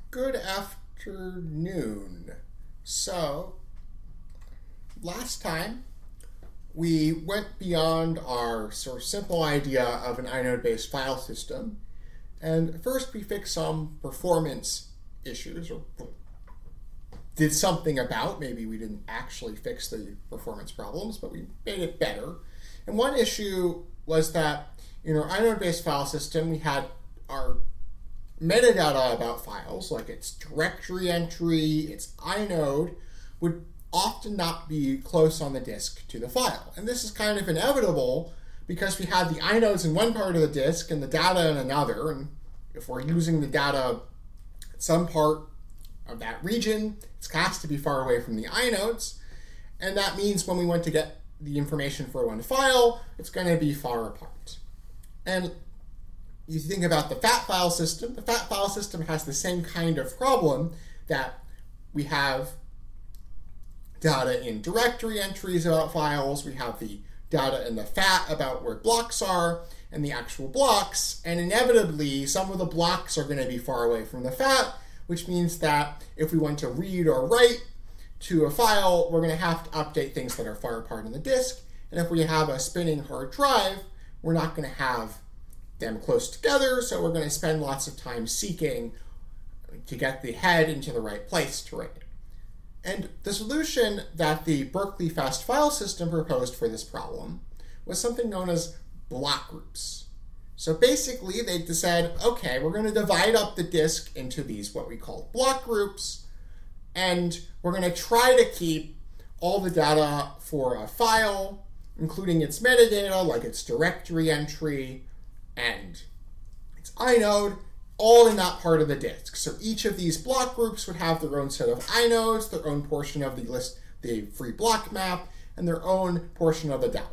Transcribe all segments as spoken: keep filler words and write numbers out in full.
Good afternoon. So, last time we went beyond our sort of simple idea of an inode-based file system, and first we fixed some performance issues, or did something about. Maybe we didn't actually fix the performance problems, but we made it better. And one issue was that in our inode-based file system, we had our metadata about files, like its directory entry, its inode, would often not be close on the disk to the file. And this is kind of inevitable because we had the inodes in one part of the disk and the data in another. And if we're using the data at some part of that region, it has to be far away from the inodes. And that means when we want to get the information for one file, it's going to be far apart. And you think about the fat file system, the fat file system has the same kind of problem, that we have data in directory entries about files, we have the data in the fat about where blocks are, and the actual blocks, and inevitably some of the blocks are going to be far away from the fat, which means that if we want to read or write to a file, we're going to have to update things that are far apart on the disk, and if we have a spinning hard drive, we're not going to have them close together, so we're going to spend lots of time seeking to get the head into the right place to write it. And the solution that the Berkeley Fast File System proposed for this problem was something known as block groups. So basically they said, okay, we're going to divide up the disk into these what we call block groups, and we're going to try to keep all the data for a file, including its metadata, like its directory entry, and its inode, all in that part of the disk. So each of these block groups would have their own set of inodes, their own portion of the list, the free block map, and their own portion of the data.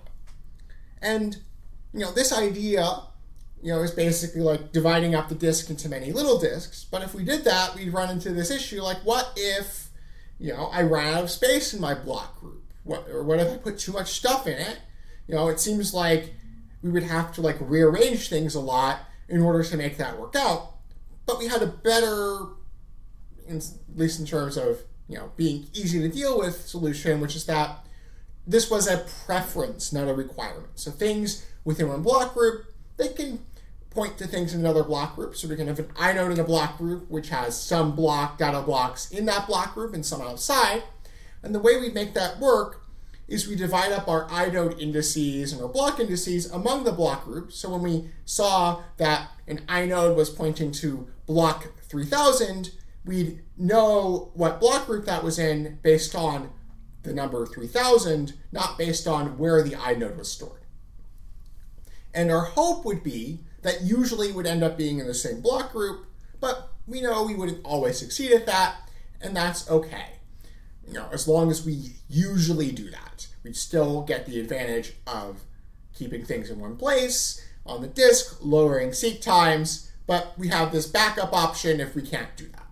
And you know, this idea, you know, is basically like dividing up the disk into many little disks. But if we did that, we'd run into this issue like, what if, you know, I ran out of space in my block group? What, or what if I put too much stuff in it? You know, it seems like we would have to like rearrange things a lot in order to make that work out. But we had a better, in, at least in terms of, you know, being easy to deal with solution, which is that this was a preference, not a requirement. So things within one block group, they can point to things in another block group. So we can have an inode in a block group, which has some block data blocks in that block group and some outside. And the way we make that work is we divide up our inode indices and our block indices among the block groups. So when we saw that an inode was pointing to block three thousand, we'd know what block group that was in based on the number three thousand, not based on where the inode was stored. And our hope would be that usually it would end up being in the same block group, but we know we wouldn't always succeed at that, and that's okay. You know, as long as we usually do that, we still get the advantage of keeping things in one place on the disk, lowering seek times, but we have this backup option if we can't do that.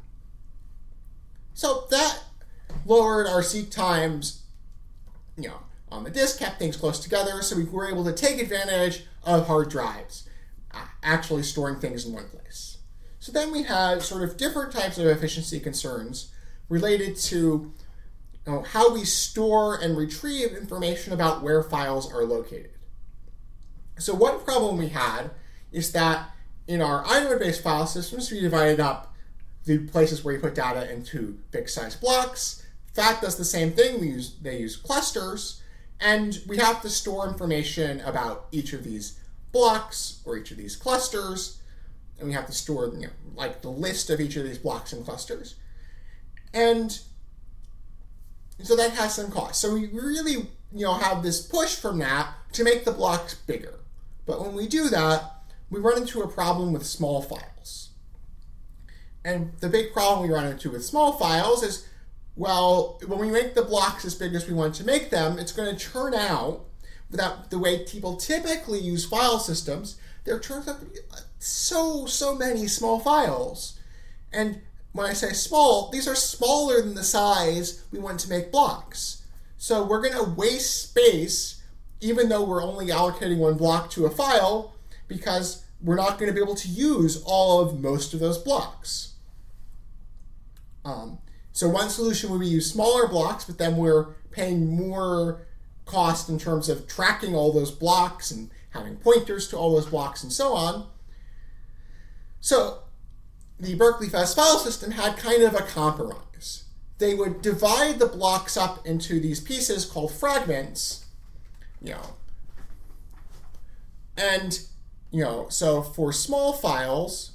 So that lowered our seek times, you know, on the disk, kept things close together, so we were able to take advantage of hard drives, uh, actually storing things in one place. So then we had sort of different types of efficiency concerns related to You know, how we store and retrieve information about where files are located. So one problem we had is that in our inode-based file systems, we divided up the places where you put data into fixed size blocks. Fat does the same thing. We use, they use clusters, and we have to store information about each of these blocks or each of these clusters, and we have to store, you know, like the list of each of these blocks and clusters. And so that has some cost. So we really, you know, have this push from that to make the blocks bigger. But when we do that, we run into a problem with small files. And the big problem we run into with small files is, well, when we make the blocks as big as we want to make them, it's going to turn out that the way people typically use file systems, there turns out to be so, so many small files. And when I say small, these are smaller than the size we want to make blocks. So we're going to waste space, even though we're only allocating one block to a file, because we're not going to be able to use all of most of those blocks. Um, so one solution would be use smaller blocks, but then we're paying more cost in terms of tracking all those blocks and having pointers to all those blocks and so on. So the Berkeley Fast file system had kind of a compromise. They would divide the blocks up into these pieces called fragments, you know, and, you know, so for small files,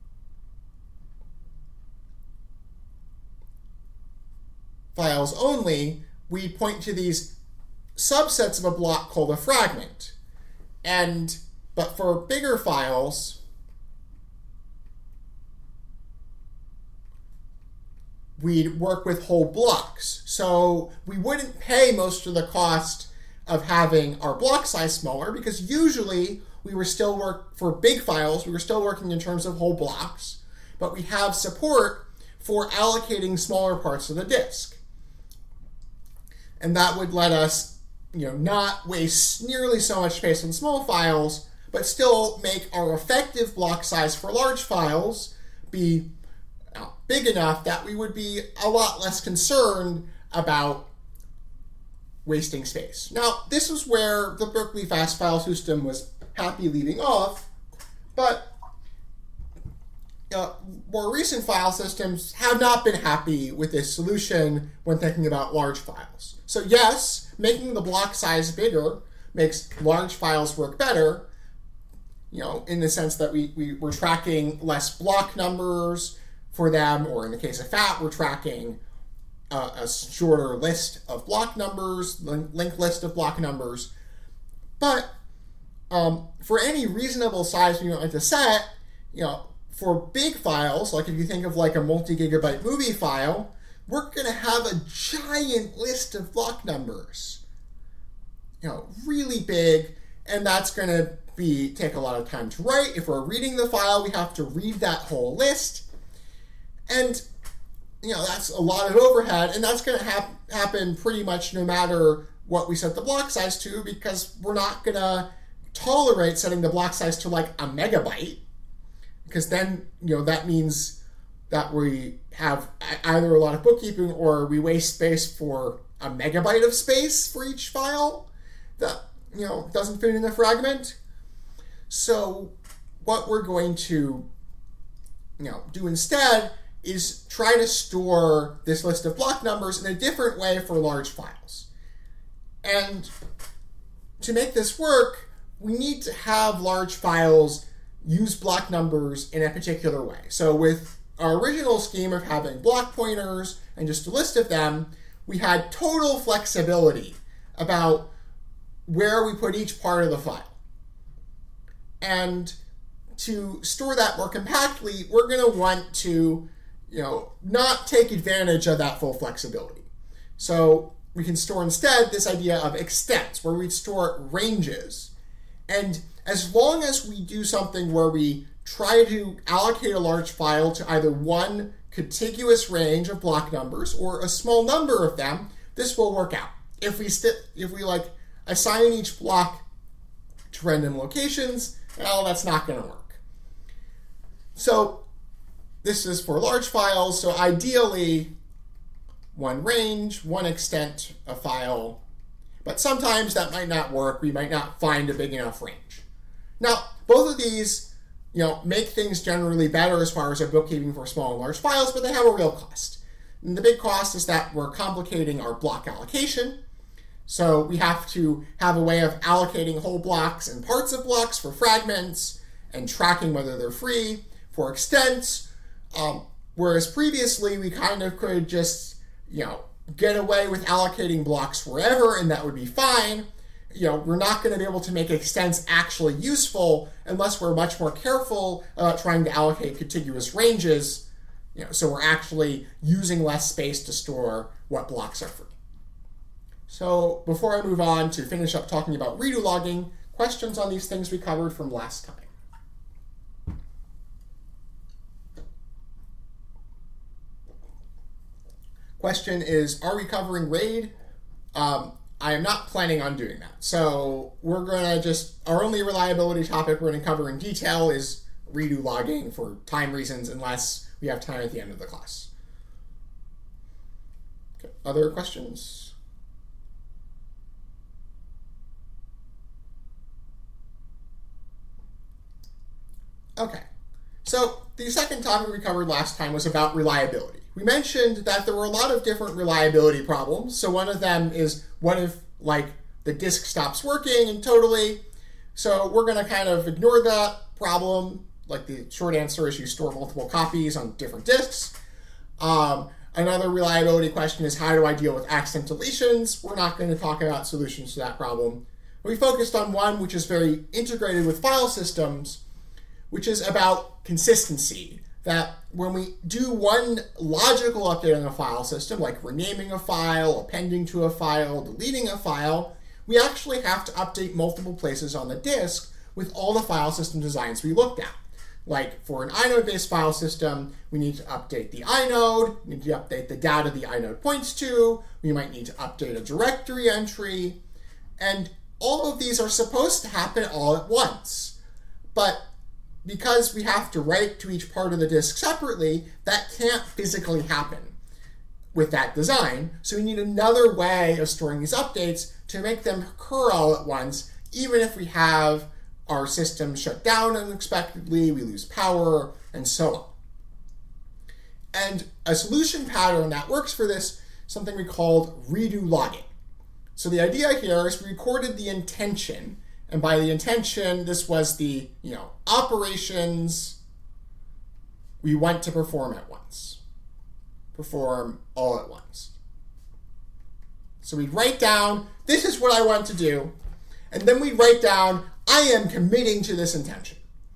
files only, we point to these subsets of a block called a fragment. And, but for bigger files, we'd work with whole blocks. So we wouldn't pay most of the cost of having our block size smaller, because usually we were still work for big files, we were still working in terms of whole blocks, but we have support for allocating smaller parts of the disk. And that would let us, you know, not waste nearly so much space on small files, but still make our effective block size for large files be big enough that we would be a lot less concerned about wasting space. Now, this is where the Berkeley Fast file system was happy leaving off, but uh, more recent file systems have not been happy with this solution when thinking about large files. So yes, making the block size bigger makes large files work better, you know, in the sense that we, we, we're tracking less block numbers for them, or in the case of F A T, we're tracking uh, a shorter list of block numbers, linked list of block numbers. But um, for any reasonable size we want to set, you know, for big files, like if you think of like a multi-gigabyte movie file, we're going to have a giant list of block numbers, you know, really big, and that's going to be take a lot of time to write. If we're reading the file, we have to read that whole list, and you know, that's a lot of overhead, and that's going to hap- happen pretty much no matter what we set the block size to, because we're not going to tolerate setting the block size to like a megabyte, because then, you know, that means that we have either a lot of bookkeeping or we waste space for a megabyte of space for each file that, you know, doesn't fit in the fragment. So what we're going to, you know, do instead is try to store this list of block numbers in a different way for large files. And to make this work, we need to have large files use block numbers in a particular way. So with our original scheme of having block pointers and just a list of them, we had total flexibility about where we put each part of the file. And to store that more compactly, we're going to want to, you know, not take advantage of that full flexibility. So we can store instead this idea of extents, where we store ranges. And as long as we do something where we try to allocate a large file to either one contiguous range of block numbers or a small number of them, this will work out. If we st- if we like assign each block to random locations, well, that's not going to work. So this is for large files. So ideally, one range, one extent a file, but sometimes that might not work. We might not find a big enough range. Now, both of these, you know, make things generally better as far as our bookkeeping for small and large files, but they have a real cost. And the big cost is that we're complicating our block allocation. So we have to have a way of allocating whole blocks and parts of blocks for fragments and tracking whether they're free for extents. Um, whereas previously we kind of could just, you know, get away with allocating blocks wherever, and that would be fine. You know, we're not going to be able to make extents actually useful unless we're much more careful about trying to allocate contiguous ranges, you know, so we're actually using less space to store what blocks are free. So before I move on to finish up talking about redo logging, questions on these things we covered from last time? Question is, are we covering RAID? Um, I am not planning on doing that. So we're going to just, our only reliability topic we're going to cover in detail is redo logging for time reasons, unless we have time at the end of the class. Other questions? Okay, so the second topic we covered last time was about reliability. We mentioned that there were a lot of different reliability problems. So one of them is, what if, like, the disk stops working and totally? So we're going to kind of ignore that problem. Like, the short answer is you store multiple copies on different disks. Um, another reliability question is, how do I deal with accident deletions? We're not going to talk about solutions to that problem. We focused on one which is very integrated with file systems, which is about consistency. That when we do one logical update on a file system, like renaming a file, appending to a file, deleting a file, we actually have to update multiple places on the disk with all the file system designs we looked at. Like for an inode-based file system, we need to update the inode, we need to update the data the inode points to, we might need to update a directory entry, and all of these are supposed to happen all at once. But because we have to write to each part of the disk separately, that can't physically happen with that design. So we need another way of storing these updates to make them occur all at once, even if we have our system shut down unexpectedly, we lose power, and so on. And a solution pattern that works for this is something we called redo logging. So the idea here is we recorded the intention. And by the intention, this was the, you know, operations we want to perform at once. Perform all at once. So we'd write down, this is what I want to do. And then we'd write down, I am committing to this intention.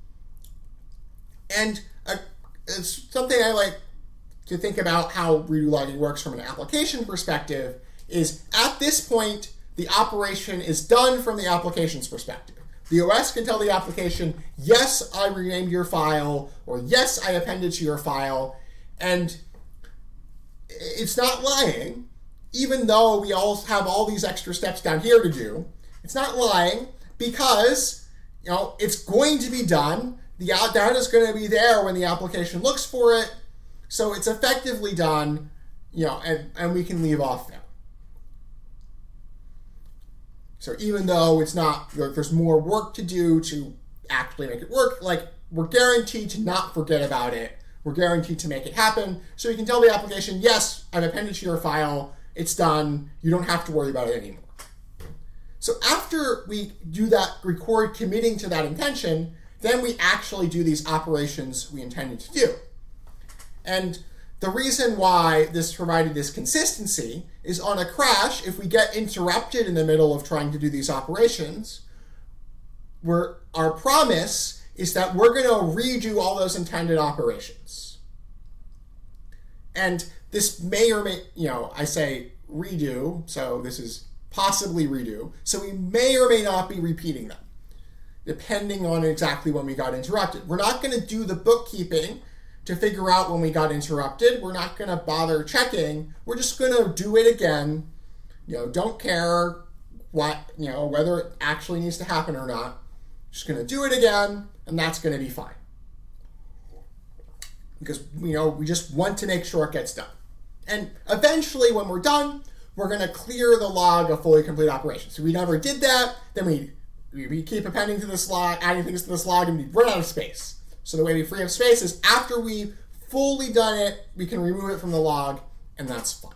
And uh, it's something I like to think about how redo logging works from an application perspective is at this point, the operation is done from the application's perspective. The O S can tell the application, yes, I renamed your file, or yes, I appended to your file, and it's not lying, even though we all have all these extra steps down here to do. It's not lying because, you know, it's going to be done. The data is going to be there when the application looks for it, so it's effectively done, you know, and, and we can leave off there. So even though it's not, there's more work to do to actually make it work, like we're guaranteed to not forget about it. We're guaranteed to make it happen. So you can tell the application, yes, I've appended to your file. It's done. You don't have to worry about it anymore. So after we do that, record committing to that intention, then we actually do these operations we intended to do. And the reason why this provided this consistency is on a crash, if we get interrupted in the middle of trying to do these operations, we're, our promise is that we're going to redo all those intended operations. And this may or may, you know, I say redo, so this is possibly redo, so we may or may not be repeating them, depending on exactly when we got interrupted. We're not going to do the bookkeeping to figure out when we got interrupted. We're not going to bother checking. We're just going to do it again. You know, don't care what, you know, whether it actually needs to happen or not. Just going to do it again, and that's going to be fine. Because, you know, we just want to make sure it gets done. And eventually, when we're done, we're going to clear the log of fully complete operations. So we never did that, then we, we keep appending to this log, adding things to this log, and we run out of space. So the way we free up space is after we've fully done it, we can remove it from the log, and that's fine.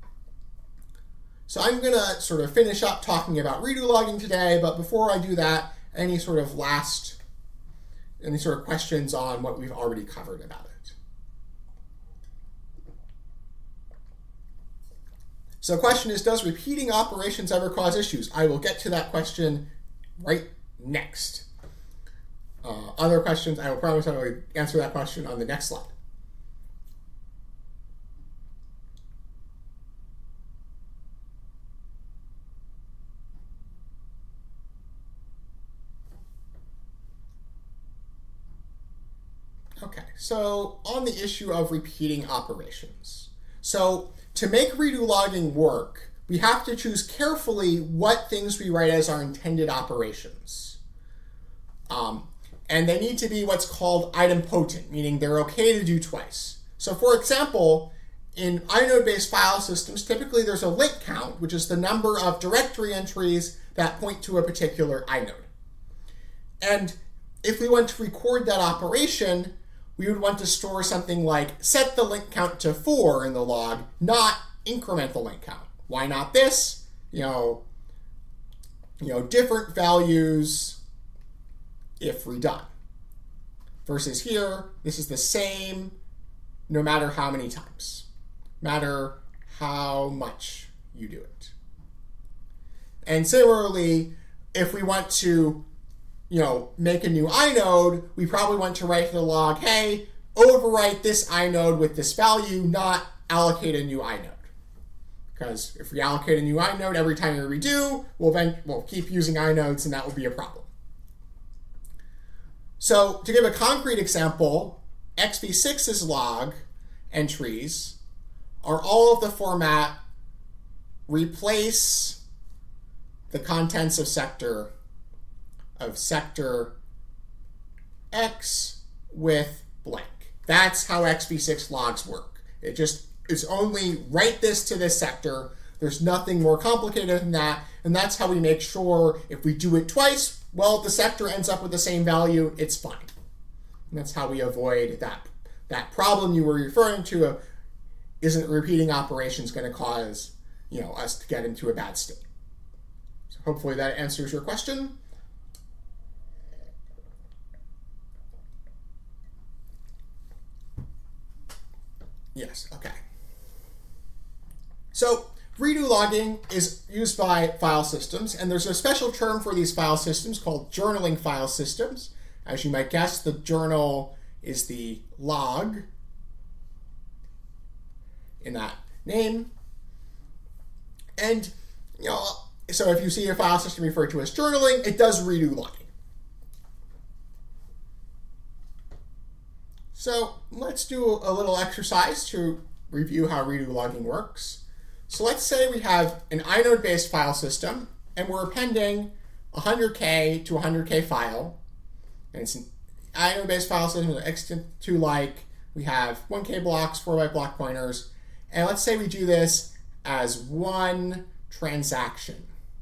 So I'm going to sort of finish up talking about redo logging today, but before I do that, any sort of last, any sort of questions on what we've already covered about it? So the question is, does repeating operations ever cause issues? I will get to that question right next. Uh, other questions, I will promise I will answer that question on the next slide. Okay, so on the issue of repeating operations. So to make redo logging work, we have to choose carefully what things we write as our intended operations. Um, and they need to be what's called idempotent, meaning they're okay to do twice. So for example, in inode-based file systems, typically there's a link count, which is the number of directory entries that point to a particular inode. And if we want to record that operation, we would want to store something like set the link count to four in the log, not increment the link count. Why not this? You know, you know, different values if redone. Versus here, this is the same no matter how many times, matter how much you do it. And similarly, if we want to, you know, make a new inode, we probably want to write to the log, hey, overwrite this inode with this value, not allocate a new inode. Because if we allocate a new inode every time we redo, we'll then we'll keep using inodes, and that will be a problem. So to give a concrete example, x v six's log entries are all of the format replace the contents of sector of sector x with blank. That's how x v six logs work. It just is only write this to this sector. There's nothing more complicated than that, and that's how we make sure if we do it twice, well, the sector ends up with the same value, it's fine. And that's how we avoid that, that problem you were referring to of isn't repeating operations going to cause, you know, us to get into a bad state. So hopefully that answers your question. Yes, okay. So redo logging is used by file systems, and there's a special term for these file systems called journaling file systems. As you might guess, the journal is the log in that name. And, you know, so if you see a file system referred to as journaling, it does redo logging. So let's do a little exercise to review how redo logging works. So let's say we have an inode-based file system, and we're appending one hundred K to one hundred K file. And it's an inode-based file system that extends to, like, we have one K blocks, four byte block pointers. And let's say we do this as one transaction.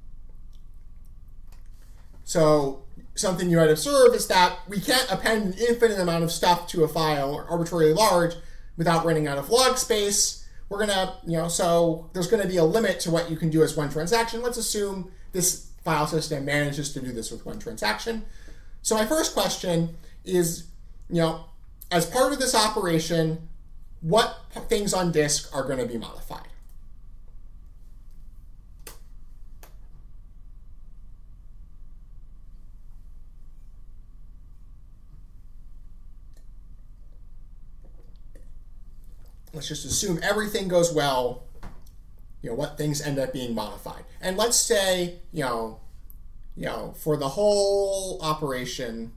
So something you might observe is that we can't append an infinite amount of stuff to a file, or arbitrarily large, without running out of log space. We're gonna, you know, so there's gonna be a limit to what you can do as one transaction. Let's assume this file system manages to do this with one transaction. So my first question is, you know, as part of this operation, what things on disk are going to be modified? Let's just assume everything goes well, you know, what things end up being modified. And let's say, you know, you know, for the whole operation,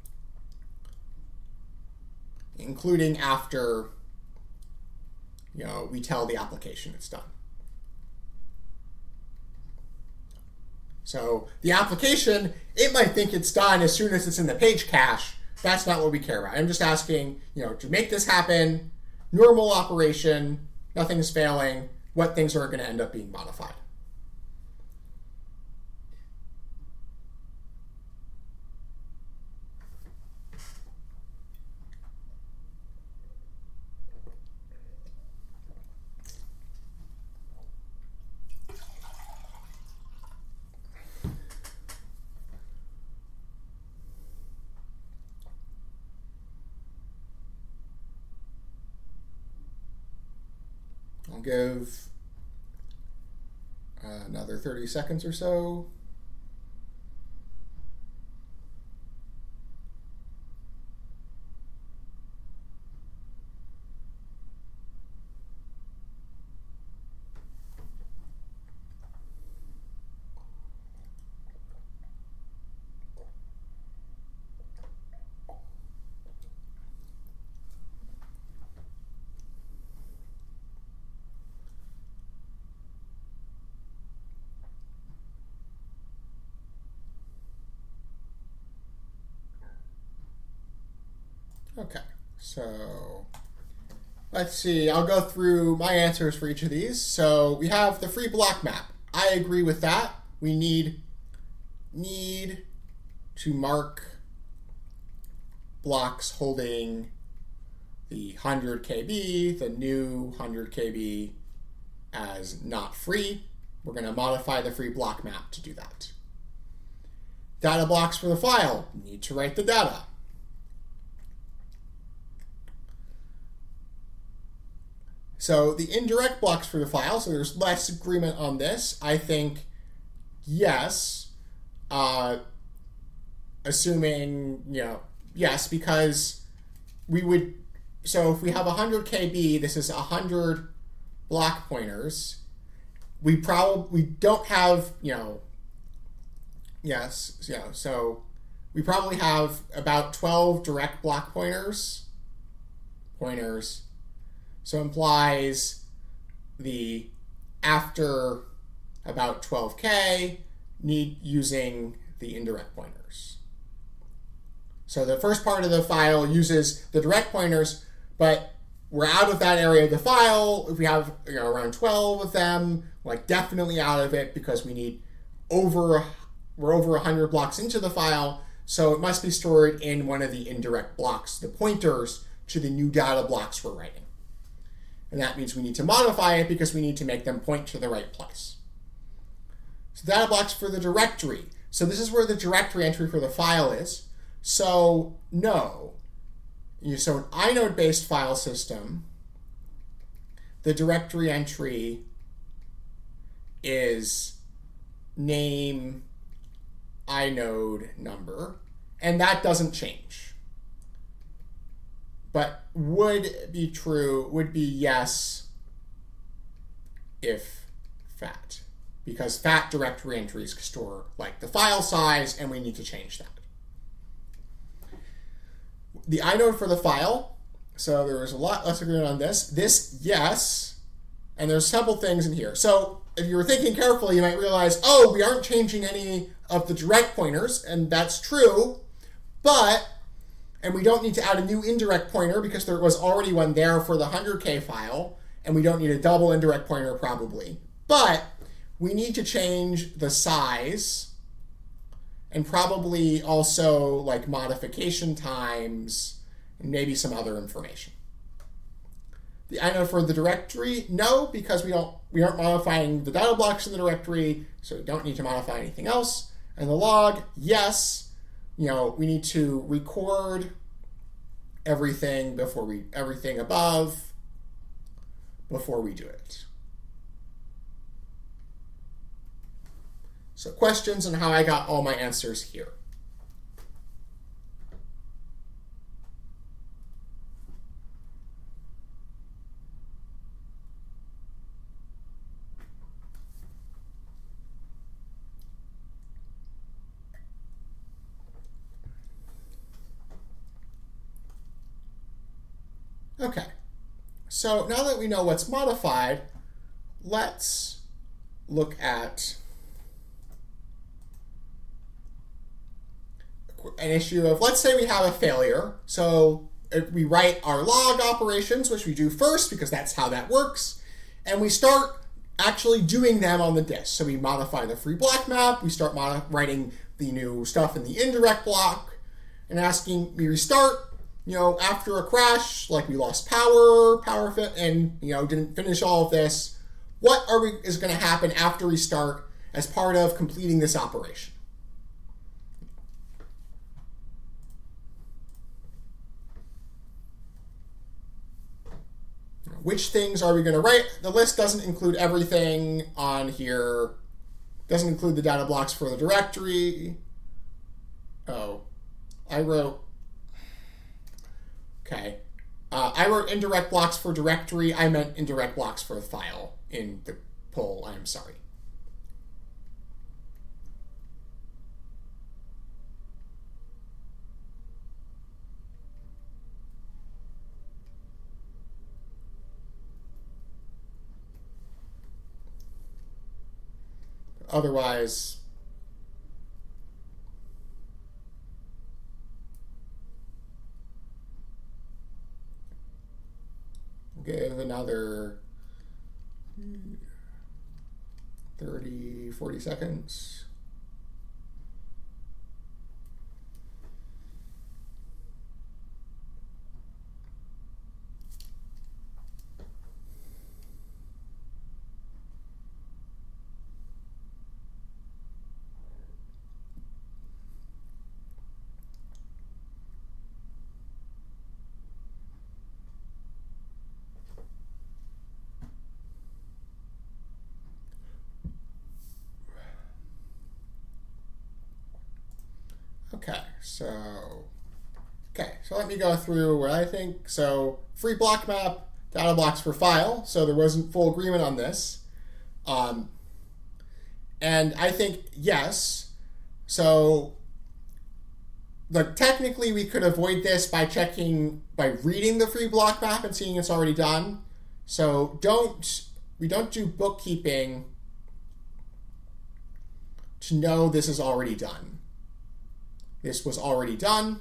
including after, you know, we tell the application it's done. So the application, it might think it's done as soon as it's in the page cache. That's not what we care about. I'm just asking, you know, to make this happen, normal operation, nothing's failing, what things are going to end up being modified. I'll give uh, another thirty seconds or so. Okay, so Let's see, I'll go through my answers for each of these. So we have the free block map. I agree with that. We need, need to mark blocks holding the one hundred K B, the new one hundred K B as not free. We're going to modify the free block map to do that. Data blocks for the file. Need to write the data. So the indirect blocks for the file, so there's less agreement on this. I think yes, uh, assuming, you know, yes, because we would, so if we have one hundred K B, this is one hundred block pointers. We probably, we don't have, you know, yes, you know, so we probably have about twelve direct block pointers, pointers. So implies the after about twelve K need using the indirect pointers. So the first part of the file uses the direct pointers, but we're out of that area of the file. If we have, you know, around twelve of them, like definitely out of it because we need over, we're over one hundred blocks into the file. So it must be stored in one of the indirect blocks, the pointers to the new data blocks we're writing. And that means we need to modify it because we need to make them point to the right place. So data blocks for the directory. So this is where the directory entry for the file is. So no. So an inode-based file system, the directory entry is name inode number, and that doesn't change. But would be true, would be yes if fat. Because fat directory entries store like the file size, and we need to change that. The inode for the file, so there was a lot less agreement on this. This, yes, and there's several things in here. So if you were thinking carefully, you might realize, oh, we aren't changing any of the direct pointers, and that's true, but and we don't need to add a new indirect pointer because there was already one there for the one hundred K file, and we don't need a double indirect pointer probably. But we need to change the size and probably also like modification times and maybe some other information. The inode for the directory, no, because we don't we aren't modifying the data blocks in the directory, so we don't need to modify anything else. And the log, yes. You know, we need to record everything before we, everything above before we do it. So questions on how I got all my answers here. Okay, so now that we know what's modified, let's look at an issue of, let's say we have a failure. So if we write our log operations, which we do first because that's how that works, and we start actually doing them on the disk. So we modify the free block map, we start writing the new stuff in the indirect block, and asking, we restart, you know, after a crash, like we lost power, power fit, and, you know, didn't finish all of this, what are we, is going to happen after we start as part of completing this operation? Which things are we going to write? The list doesn't include everything on here. Doesn't include the data blocks for the directory. Oh, I wrote... Okay. Uh, I wrote indirect blocks for directory. I meant indirect blocks for the file in the poll. I'm sorry. Otherwise, good. thirty, forty seconds. Okay, so okay, so let me go through what I think. So free block map, data blocks for file. So there wasn't full agreement on this, um, and I think yes. So like technically we could avoid this by checking by reading the free block map and seeing it's already done. So don't we don't do bookkeeping to know this is already done. This was already done.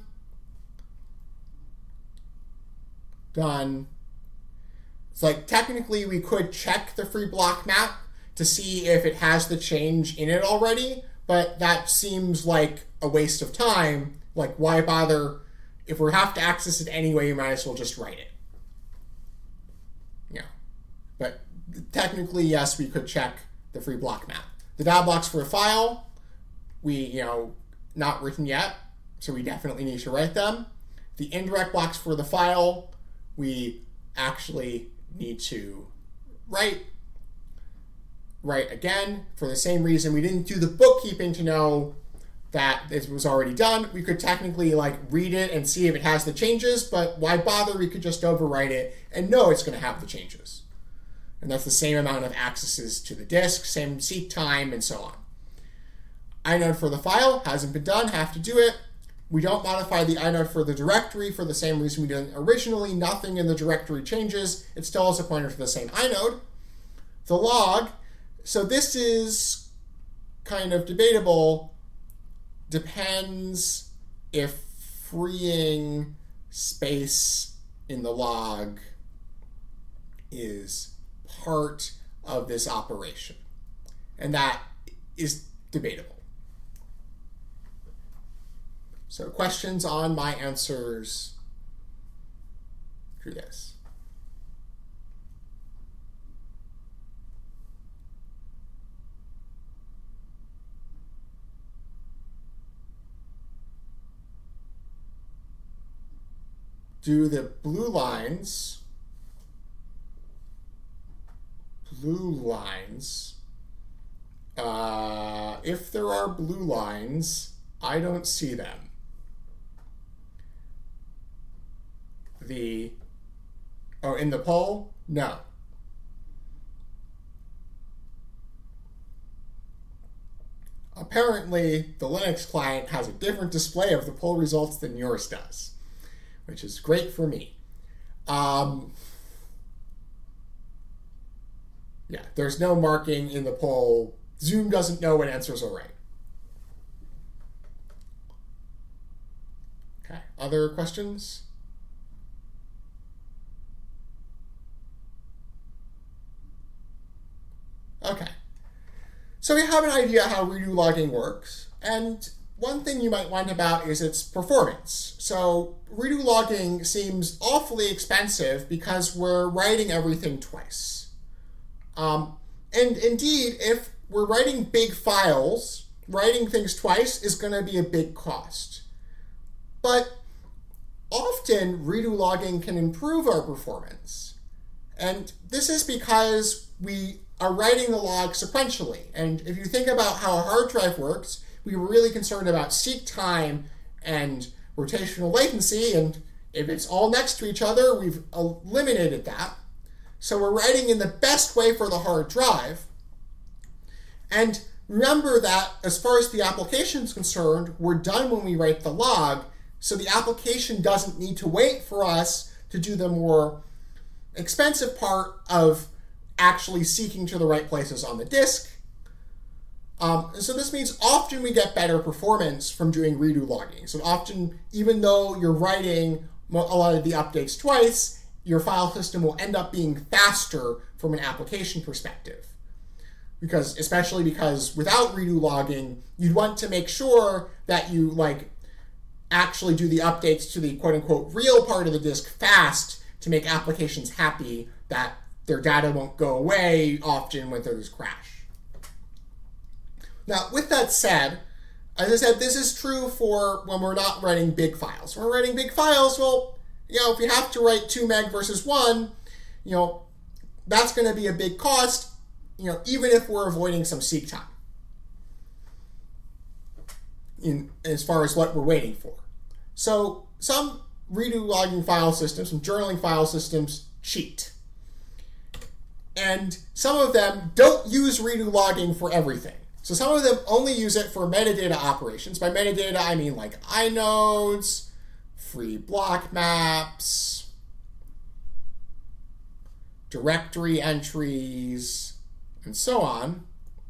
Done. It's like technically we could check the free block map to see if it has the change in it already, but that seems like a waste of time. Like, why bother? If we have to access it anyway, you might as well just write it. Yeah. But technically, yes, we could check the free block map. The data blocks for a file, we, you know, not written yet, so we definitely need to write them. The indirect blocks for the file, we actually need to write. Write again, for the same reason we didn't do the bookkeeping to know that this was already done. We could technically like read it and see if it has the changes, but why bother? We could just overwrite it and know it's going to have the changes. And that's the same amount of accesses to the disk, same seek time, and so on. inode for the file hasn't been done, have to do it. We don't modify the inode for the directory for the same reason we did originally. Nothing in the directory changes. It still has a pointer to the same inode. The log, so this is kind of debatable. Depends if freeing space in the log is part of this operation. And that is debatable. So questions on my answers to this? Do the blue lines, blue lines, uh, if there are blue lines, I don't see them. The, oh, in the poll? No. Apparently, the Linux client has a different display of the poll results than yours does, which is great for me. Um, yeah, there's no marking in the poll. Zoom doesn't know when answers are right. Okay, other questions? Okay, so we have an idea how redo logging works, and one thing you might wonder about is its performance. So redo logging seems awfully expensive because we're writing everything twice. Um, and indeed, if we're writing big files, writing things twice is going to be a big cost. But often redo logging can improve our performance. And this is because we are writing the log sequentially. And if you think about how a hard drive works, we were really concerned about seek time and rotational latency, and if it's all next to each other, we've eliminated that. So we're writing in the best way for the hard drive. And remember that as far as the application is concerned, we're done when we write the log, so the application doesn't need to wait for us to do the more expensive part of actually seeking to the right places on the disk. Um, so this means often we get better performance from doing redo logging. So often, even though you're writing a lot of the updates twice, your file system will end up being faster from an application perspective. Because, especially because without redo logging, you'd want to make sure that you like actually do the updates to the quote-unquote real part of the disk fast to make applications happy that their data won't go away often when there's crash. Now, with that said, as I said, this is true for when we're not writing big files. When we're writing big files, well, you know, if you have to write two meg versus one, you know, that's going to be a big cost, you know, even if we're avoiding some seek time in as far as what we're waiting for. So some redo logging file systems, some journaling file systems cheat. And some of them don't use redo logging for everything. So some of them only use it for metadata operations. By metadata, I mean like inodes, free block maps, directory entries, and so on.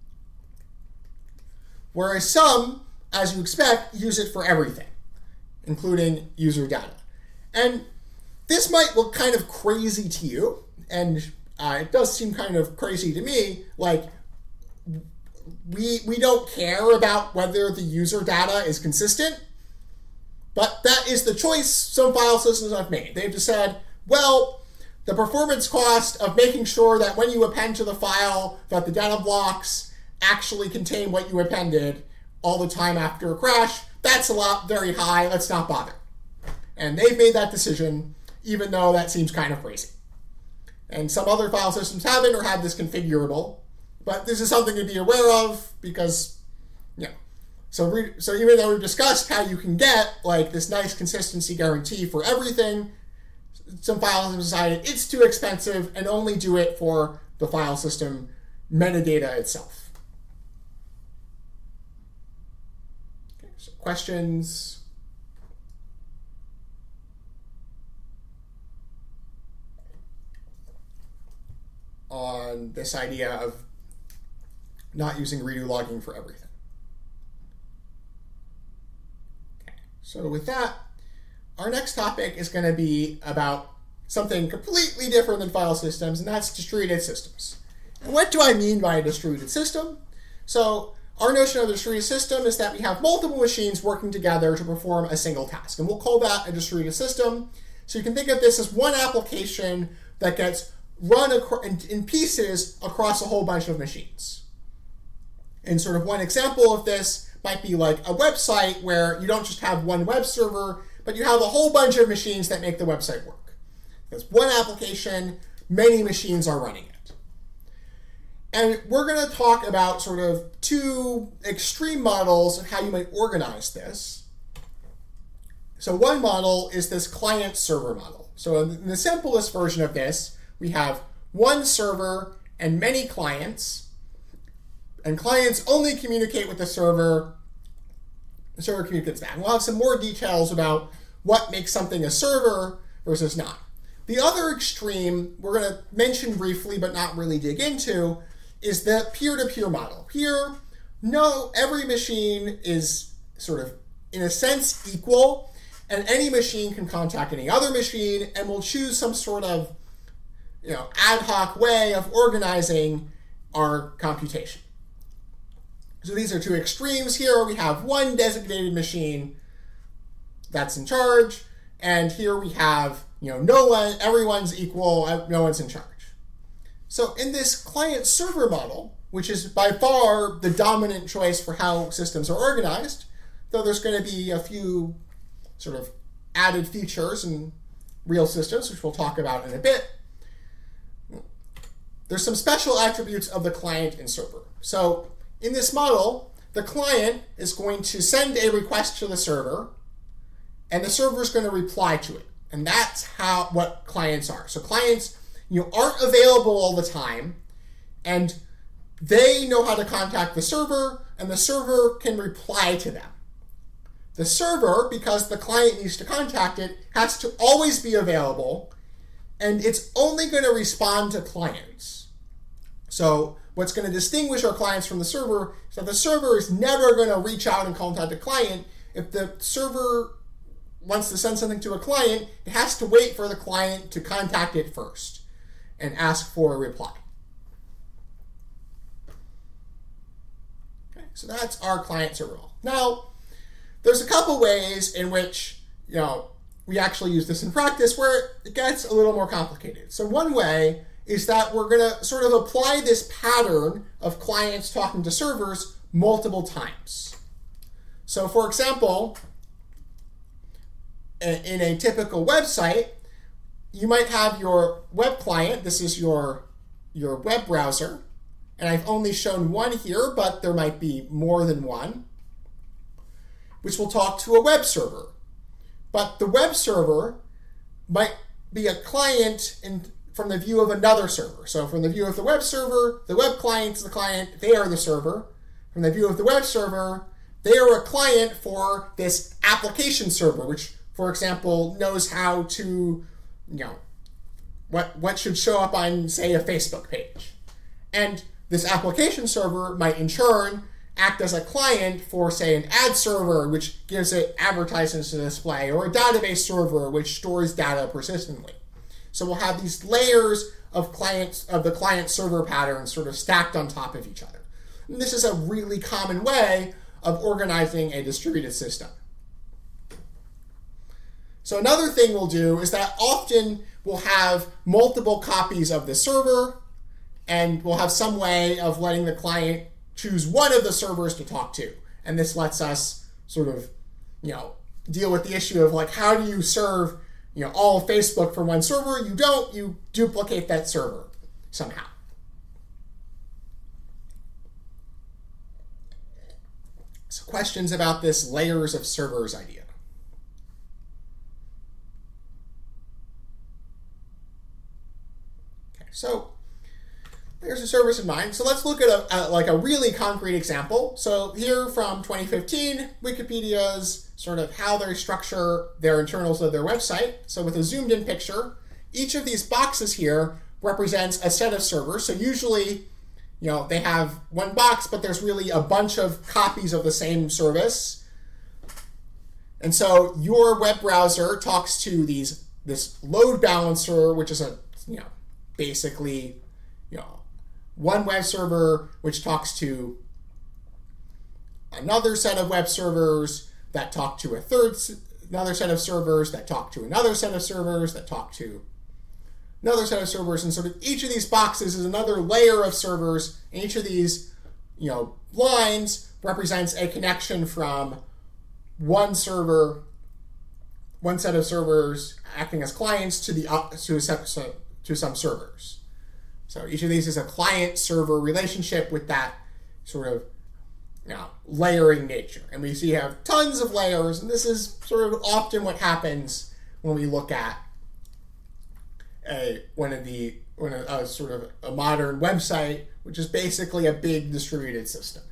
Whereas some, as you expect, use it for everything, including user data. And this might look kind of crazy to you, and uh, it does seem kind of crazy to me. Like, we, we don't care about whether the user data is consistent, but that is the choice some file systems have made. They've just said, well, the performance cost of making sure that when you append to the file that the data blocks actually contain what you appended all the time after a crash, that's a lot very high, let's not bother. And they've made that decision, even though that seems kind of crazy. And some other file systems haven't or have this configurable, but this is something to be aware of because, you know, so, re- so even though we've discussed how you can get like this nice consistency guarantee for everything, some files have decided it's too expensive and only do it for the file system metadata itself. Okay, so questions? On this idea of not using redo logging for everything. Okay, so with that, our next topic is going to be about something completely different than file systems, and that's distributed systems. And what do I mean by a distributed system? So our notion of a distributed system is that we have multiple machines working together to perform a single task, and we'll call that a distributed system. So you can think of this as one application that gets run acro- in, in pieces across a whole bunch of machines. And sort of one example of this might be like a website where you don't just have one web server, but you have a whole bunch of machines that make the website work. There's one application, many machines are running it. And we're going to talk about sort of two extreme models of how you might organize this. So one model is this client-server model. So in the simplest version of this, we have one server and many clients, and clients only communicate with the server. The server communicates back. We'll have some more details about what makes something a server versus not. The other extreme we're going to mention briefly but not really dig into is the peer-to-peer model. Here, no, every machine is sort of, in a sense, equal, and any machine can contact any other machine, and we'll choose some sort of, you know, ad hoc way of organizing our computation. So these are two extremes. Here we have one designated machine that's in charge, and here we have, you know, no one, everyone's equal, no one's in charge. So in this client-server model, which is by far the dominant choice for how systems are organized, though there's going to be a few sort of added features in real systems, which we'll talk about in a bit, there's some special attributes of the client and server. So in this model, the client is going to send a request to the server, and the server is going to reply to it. And that's how what clients are. So clients, you know, aren't available all the time, and they know how to contact the server, and the server can reply to them. The server, because the client needs to contact it, has to always be available, and it's only going to respond to clients. So what's going to distinguish our clients from the server is that the server is never going to reach out and contact the client if the server wants to send something to a client, it has to wait for the client to contact it first and ask for a reply. Okay, so that's our client server model. Now, there's a couple ways in which, you know, we actually use this in practice where it gets a little more complicated. So one way is that we're going to sort of apply this pattern of clients talking to servers multiple times. So for example, in a typical website, you might have your web client. This is your, your web browser. And I've only shown one here, but there might be more than one, which will talk to a web server. But the web server might be a client in, from the view of another server. So from the view of the web server, the web client is the client, they are the server. From the view of the web server, they are a client for this application server, which, for example, knows how to, you know, what, what should show up on, say, a Facebook page. And this application server might, in turn, act as a client for, say, an ad server, which gives it advertisements to display, or a database server, which stores data persistently. So we'll have these layers of clients of the client-server patterns sort of stacked on top of each other. And this is a really common way of organizing a distributed system. So another thing we'll do is that often we'll have multiple copies of the server, and we'll have some way of letting the client choose one of the servers to talk to. And this lets us sort of, you know, deal with the issue of like, how do you serve, you know, all of Facebook for one server? You don't, you duplicate that server somehow. So questions about this layers of servers idea? Okay, so there's a service in mind. So let's look at a, a like a really concrete example. So here from twenty fifteen, Wikipedia's sort of how they structure their internals of their website. So with a zoomed in picture, each of these boxes here represents a set of servers. So usually, you know, they have one box, but there's really a bunch of copies of the same service. And so your web browser talks to these this load balancer, which is a, you know, basically, you know, one web server which talks to another set of web servers that talk to a third, another set of servers that talk to another set of servers that talk to another set of servers. And sort of each of these boxes is another layer of servers. And each of these, you know, lines represents a connection from one server, one set of servers acting as clients to the to, a set, to some servers. So each of these is a client-server relationship with that sort of, you know, layering nature. And we see you have tons of layers, and this is sort of often what happens when we look at a one of the when a, a sort of a modern website, which is basically a big distributed system.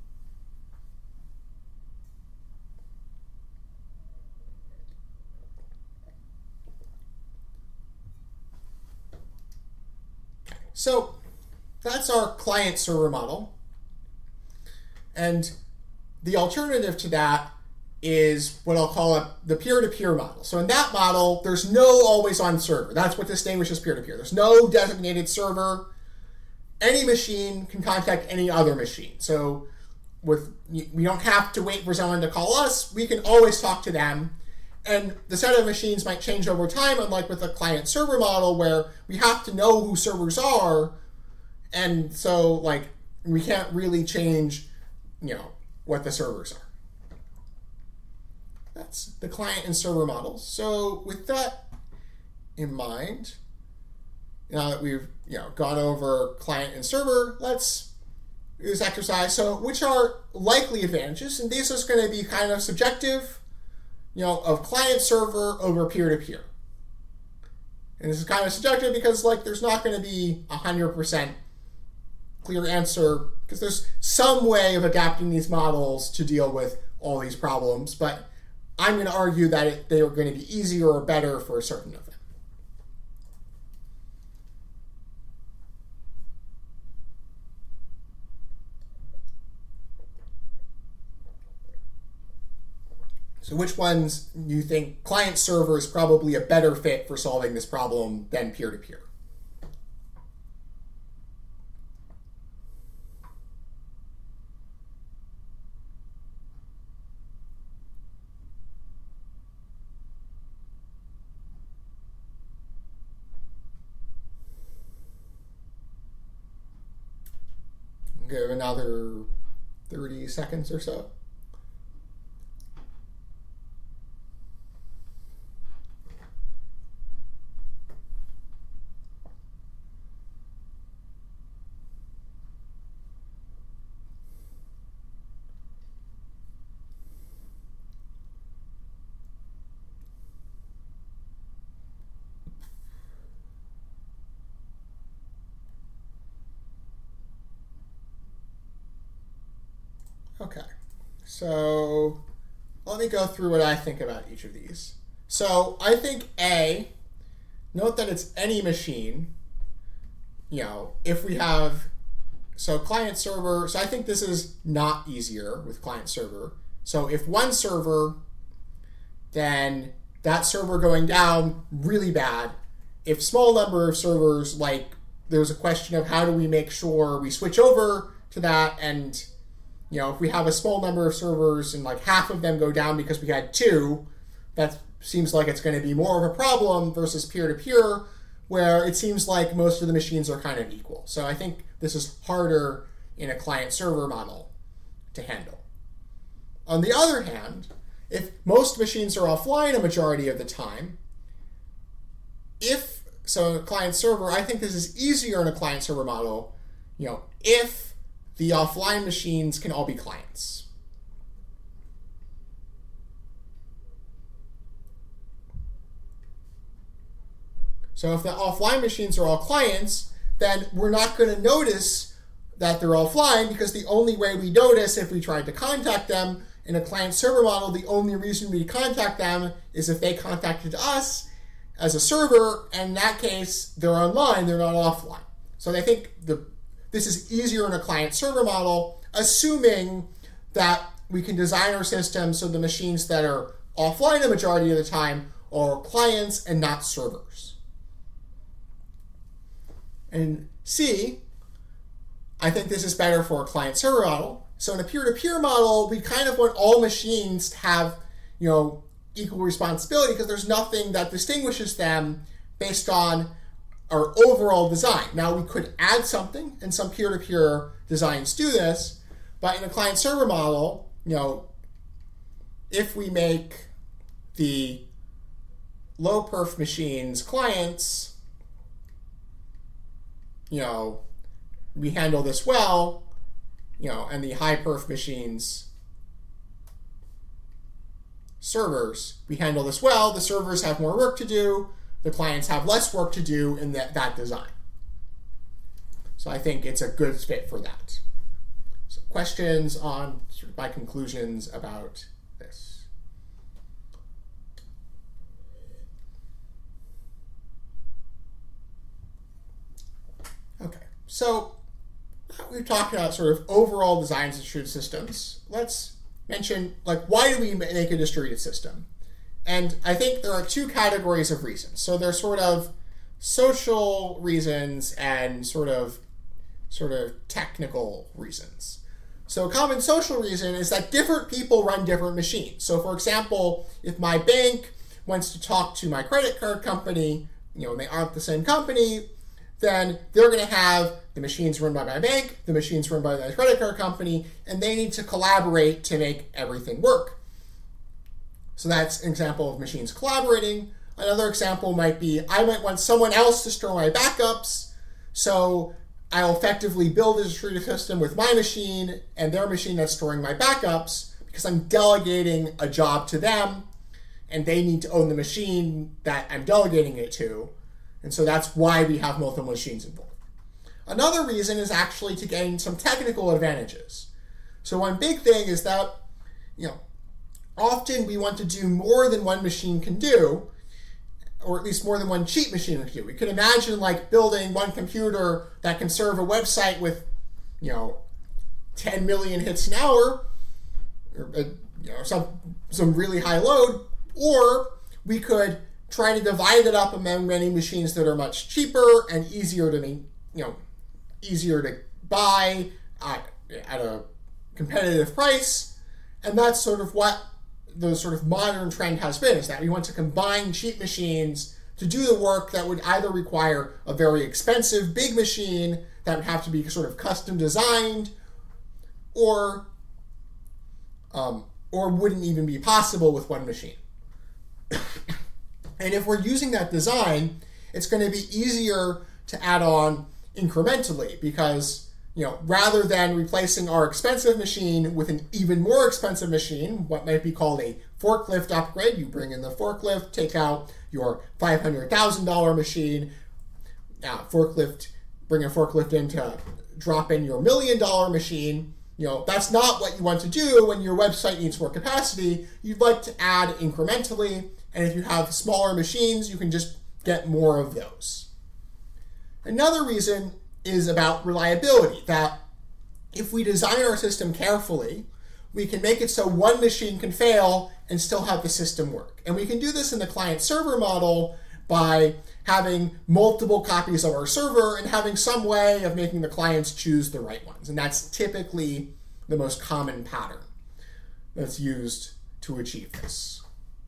So that's our client-server model. And the alternative to that is what I'll call a, the peer-to-peer model. So in that model, there's no always-on server. That's what distinguishes peer-to-peer. There's no designated server. Any machine can contact any other machine. So with we don't have to wait for someone to call us. We can always talk to them. And the set of machines might change over time, unlike with the client-server model, where we have to know who servers are. And so, like, we can't really change, you know, what the servers are. That's the client and server models. So with that in mind, now that we've, you know, gone over client and server, let's do this exercise. So which are likely advantages? And these are going to be kind of subjective, you know, of client server over peer-to-peer. And this is kind of subjective because, like, there's not going to be a one hundred percent clear answer because there's some way of adapting these models to deal with all these problems. But I'm going to argue that it, they are going to be easier or better for certain of them. So which ones you think client server is probably a better fit for solving this problem than peer-to-peer? Give another thirty seconds or so. Okay, so let me go through what I think about each of these. So I think A, note that it's any machine, you know, if we have, so client server, so I think this is not easier with client server. So if one server, then that server going down, really bad. If small number of servers, like there's a question of how do we make sure we switch over to that, and you know, if we have a small number of servers and like half of them go down because we had two, that seems like it's going to be more of a problem versus peer-to-peer, where it seems like most of the machines are kind of equal. So I think this is harder in a client-server model to handle. On the other hand, if most machines are offline a majority of the time, if, so in a client-server, I think this is easier in a client-server model, you know, if the offline machines can all be clients. So if the offline machines are all clients, then we're not going to notice that they're offline, because the only way we notice if we tried to contact them in a client-server model, the only reason we contact them is if they contacted us as a server, and in that case, they're online, they're not offline. So I think the this is easier in a client-server model, assuming that we can design our system so the machines that are offline a majority of the time are clients and not servers. And C, I think this is better for a client-server model. So in a peer-to-peer model, we kind of want all machines to have, you know, equal responsibility, because there's nothing that distinguishes them based on our overall design. Now, we could add something, and some peer-to-peer designs do this, but in a client-server model, you know, if we make the low-perf machines clients, you know, we handle this well, you know, and the high-perf machines servers, we handle this well. The servers have more work to do. The clients have less work to do in that, that design. So I think it's a good fit for that. So questions on sort of my conclusions about this? Okay, so we've talked about sort of overall designs of distributed systems. Let's mention, like, why do we make a distributed system? And I think there are two categories of reasons. So there's sort of social reasons and sort of sort of technical reasons. So a common social reason is that different people run different machines. So for example, if my bank wants to talk to my credit card company, you know, and they aren't the same company, then they're going to have the machines run by my bank, the machines run by my credit card company, and they need to collaborate to make everything work. So that's an example of machines collaborating. Another example might be I might want someone else to store my backups, so I'll effectively build a distributed system with my machine and their machine that's storing my backups, because I'm delegating a job to them, and they need to own the machine that I'm delegating it to. And so that's why we have multiple machines involved. Another reason is actually to gain some technical advantages. So one big thing is that, you know, often we want to do more than one machine can do, or at least more than one cheat machine can do. We could imagine like building one computer that can serve a website with, you know, ten million hits an hour, or, uh, you know, some some really high load, or we could try to divide it up among many machines that are much cheaper and easier to make, you know, easier to buy at, at a competitive price. And that's sort of what the sort of modern trend has been, is that we want to combine cheap machines to do the work that would either require a very expensive big machine that would have to be sort of custom designed, or um, or wouldn't even be possible with one machine. And if we're using that design, it's going to be easier to add on incrementally, because, you know, rather than replacing our expensive machine with an even more expensive machine, what might be called a forklift upgrade, you bring in the forklift, take out your five hundred thousand dollars machine, uh, forklift, bring a forklift in to drop in your million dollar machine. You know, that's not what you want to do when your website needs more capacity. You'd like to add incrementally, and if you have smaller machines, you can just get more of those. Another reason is about reliability, that if we design our system carefully, we can make it so one machine can fail and still have the system work. And we can do this in the client-server model by having multiple copies of our server and having some way of making the clients choose the right ones. And that's typically the most common pattern that's used to achieve this.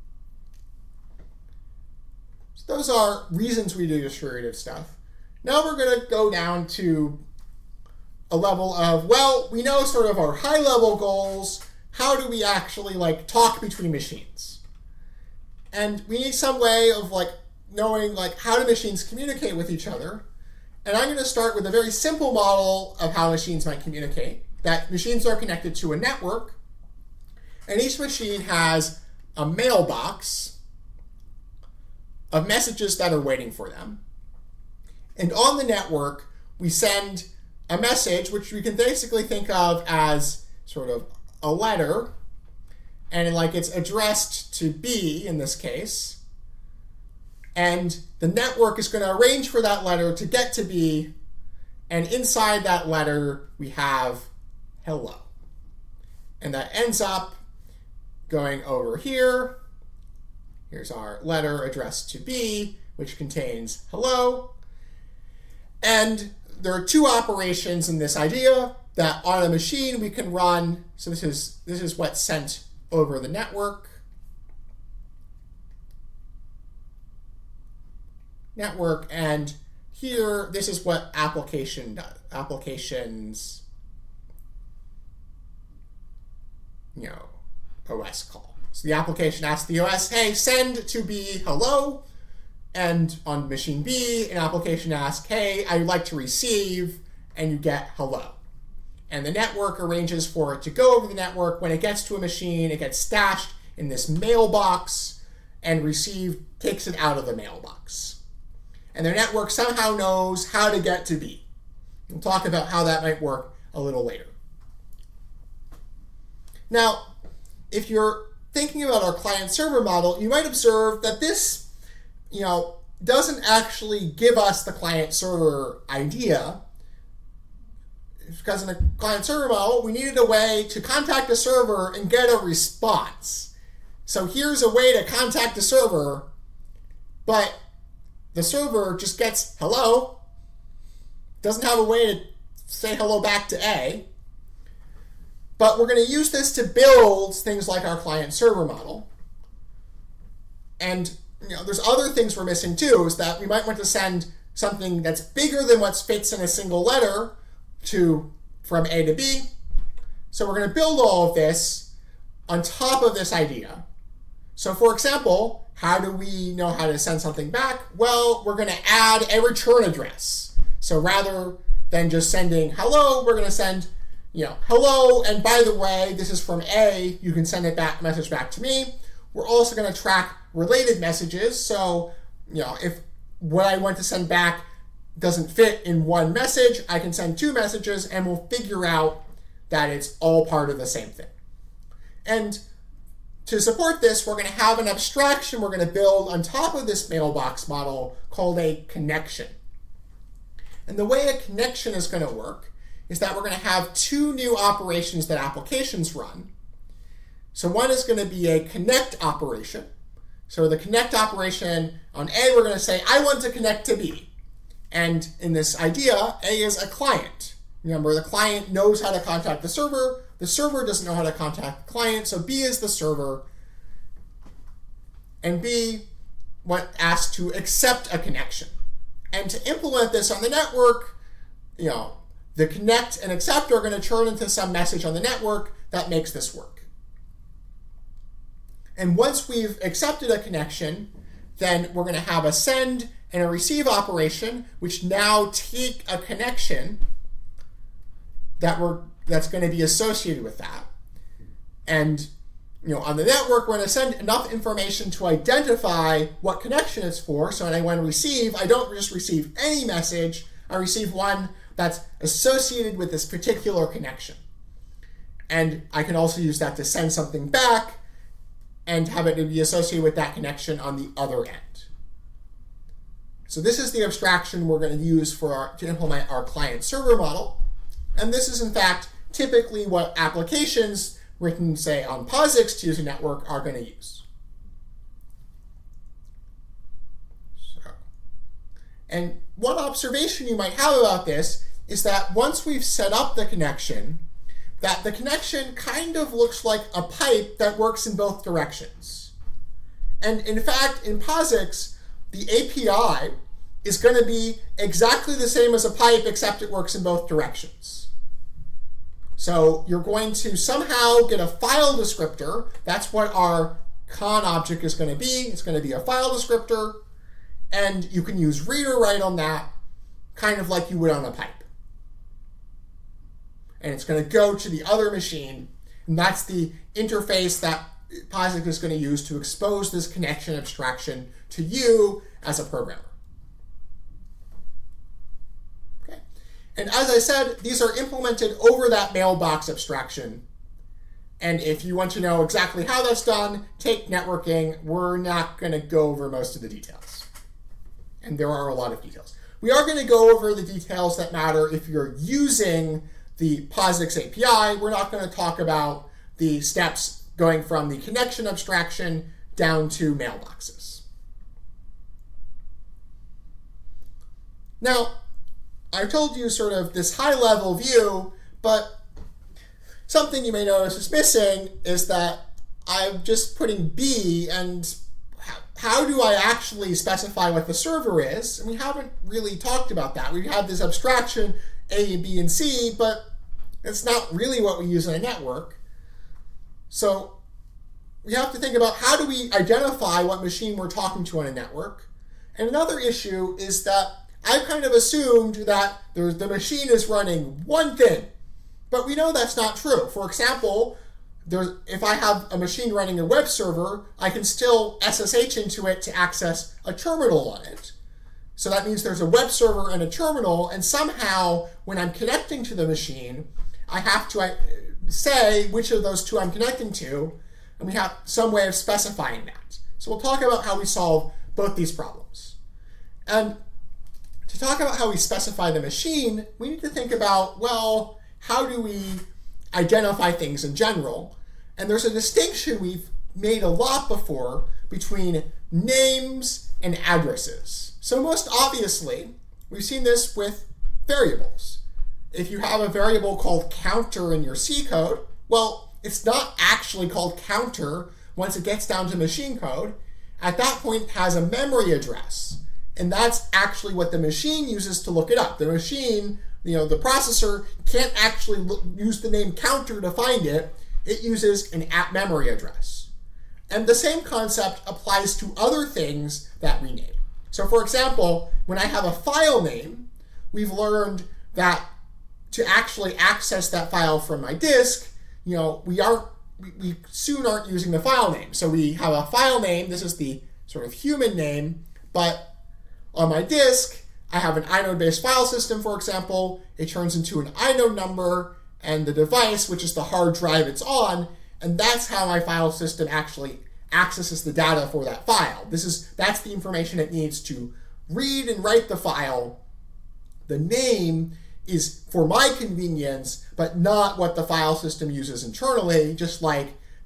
So those are reasons we do distributed stuff. Now we're going to go down to a level of, well, we know sort of our high-level goals. How do we actually like talk between machines? And we need some way of like knowing like how do machines communicate with each other. And I'm going to start with a very simple model of how machines might communicate. That machines are connected to a network, and each machine has a mailbox of messages that are waiting for them. And on the network, we send a message, which we can basically think of as sort of a letter, and like it's addressed to B in this case. And the network is going to arrange for that letter to get to B, and inside that letter, we have hello. And that ends up going over here. Here's our letter addressed to B, which contains hello. And there are two operations in this idea that on a machine we can run. So this is this is what's sent over the network. Network, and here this is what application does. Applications, you know, O S call. So the application asks the O S, hey, send to B hello. And on machine B, an application asks, hey, I would like to receive, and you get hello. And the network arranges for it to go over the network. When it gets to a machine, it gets stashed in this mailbox, and received takes it out of the mailbox. And the network somehow knows how to get to B. We'll talk about how that might work a little later. Now, if you're thinking about our client-server model, you might observe that this you know, doesn't actually give us the client-server idea. Because in a client-server model, we needed a way to contact a server and get a response. So here's a way to contact a server, but the server just gets hello, doesn't have a way to say hello back to A. But we're going to use this to build things like our client-server model. And you know, there's other things we're missing too, is that we might want to send something that's bigger than what fits in a single letter to from A to B. So we're going to build all of this on top of this idea. So for example, how do we know how to send something back? Well, we're going to add a return address. So rather than just sending hello, we're going to send, you know, hello, and by the way, this is from A, you can send it back, message back to me. We're also going to track related messages. So, you know, if what I want to send back doesn't fit in one message, I can send two messages and we'll figure out that it's all part of the same thing. And to support this, we're going to have an abstraction we're going to build on top of this mailbox model called a connection. And the way a connection is going to work is that we're going to have two new operations that applications run. So one is going to be a connect operation. So the connect operation on A, we're going to say, I want to connect to B. And in this idea, A is a client. Remember, the client knows how to contact the server. The server doesn't know how to contact the client. So B is the server. And B what asks to accept a connection. And to implement this on the network, you know, the connect and accept are going to turn into some message on the network that makes this work. And once we've accepted a connection, then we're going to have a send and a receive operation, which now take a connection that we're that's going to be associated with that. And you know, on the network, we're going to send enough information to identify what connection it's for. So when I want to receive, I don't just receive any message. I receive one that's associated with this particular connection. And I can also use that to send something back and have it be associated with that connection on the other end. So this is the abstraction we're going to use for our, to implement our client-server model. And this is, in fact, typically what applications written, say, on POSIX to use a network are going to use. So, and one observation you might have about this is that once we've set up the connection, that the connection kind of looks like a pipe that works in both directions. And in fact, in POSIX, the A P I is going to be exactly the same as a pipe, except it works in both directions. So you're going to somehow get a file descriptor. That's what our con object is going to be. It's going to be a file descriptor. And you can use read or write on that, kind of like you would on a pipe. And it's going to go to the other machine. And that's the interface that POSIX is going to use to expose this connection abstraction to you as a programmer. And as I said, these are implemented over that mailbox abstraction. And if you want to know exactly how that's done, take networking. We're not going to go over most of the details. And there are a lot of details. We are going to go over the details that matter if you're using the POSIX A P I. We're not going to talk about the steps going from the connection abstraction down to mailboxes. Now, I told you sort of this high-level view, but something you may notice is missing is that I'm just putting B, and how do I actually specify what the server is? And we haven't really talked about that. We have this abstraction, A, B, and C, but it's not really what we use in a network. So we have to think about how do we identify what machine we're talking to on a network. And another issue is that I've kind of assumed that there's, the machine is running one thing, but we know that's not true. For example, there's, if I have a machine running a web server, I can still S S H into it to access a terminal on it. So that means there's a web server and a terminal, and somehow when I'm connecting to the machine, I have to say which of those two I'm connecting to, and we have some way of specifying that. So we'll talk about how we solve both these problems. And to talk about how we specify the machine, we need to think about, well, how do we identify things in general? And there's a distinction we've made a lot before between names and addresses. So most obviously, we've seen this with variables. If you have a variable called counter in your C code, well, it's not actually called counter once it gets down to machine code. At that point, it has a memory address. And that's actually what the machine uses to look it up. The machine, you know, the processor can't actually look, use the name counter to find it. It uses an at memory address. And the same concept applies to other things that we name. So for example, when I have a file name, we've learned that to actually access that file from my disk, you know, we aren't, we, we soon aren't using the file name. So we have a file name. This is the sort of human name, but on my disk, I have an inode-based file system, for example. It turns into an inode number and the device, which is the hard drive it's on, and that's how my file system actually accesses the data for that file. This is that's the information it needs to read and write the file. The name is for my convenience, but not what the file system uses internally, just like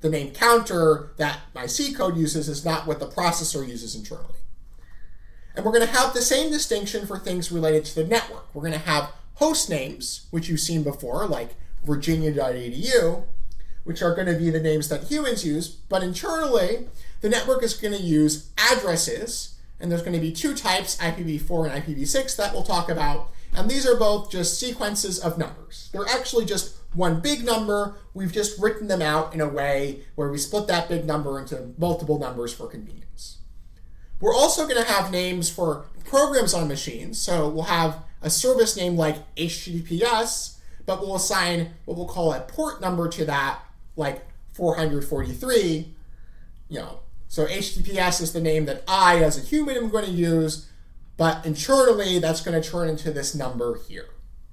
the name counter that my C code uses is not what the processor uses internally. And we're going to have the same distinction for things related to the network. We're going to have host names, which you've seen before, like virginia dot e d u, which are going to be the names that humans use. But internally, the network is going to use addresses. And there's going to be two types, I P v four and I P v six, that we'll talk about. And these are both just sequences of numbers. They're actually just one big number. We've just written them out in a way where we split that big number into multiple numbers for convenience. We're also going to have names for programs on machines. So we'll have a service name like H T T P S, but we'll assign what we'll call a port number to that, like four hundred forty-three. You know, so H T T P S is the name that I, as a human, am going to use, but internally, that's going to turn into this number here.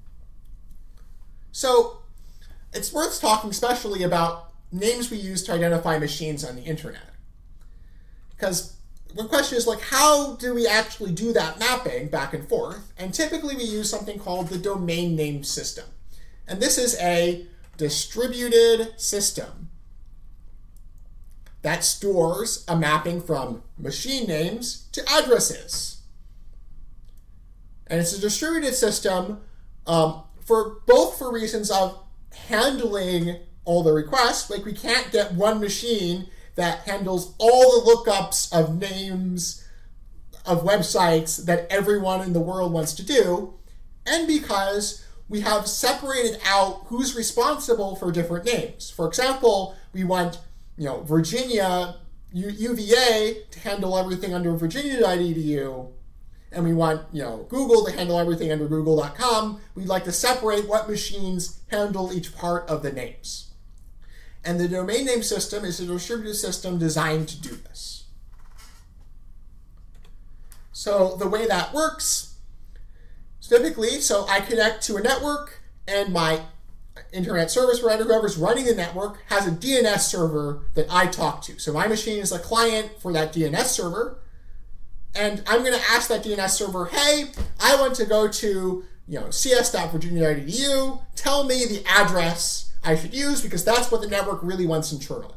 So it's worth talking especially about names we use to identify machines on the internet. Because the question is, like, how do we actually do that mapping back and forth? And typically we use something called the domain name system. And this is a distributed system that stores a mapping from machine names to addresses. And it's a distributed system um, for both for reasons of handling all the requests. Like, we can't get one machine that handles all the lookups of names of websites that everyone in the world wants to do, and because we have separated out who's responsible for different names. For example, we want, you know, Virginia, U V A to handle everything under virginia dot e d u, and we want, you know, Google to handle everything under google dot com. We'd like to separate what machines handle each part of the names. And the domain name system is a distributed system designed to do this. So the way that works, typically, so I connect to a network, and my internet service provider, whoever's running the network, has a D N S server that I talk to. So my machine is a client for that D N S server, and I'm going to ask that D N S server, hey, I want to go to, you know, c s dot virginia dot e d u, tell me the address I should use, because that's what the network really wants internally.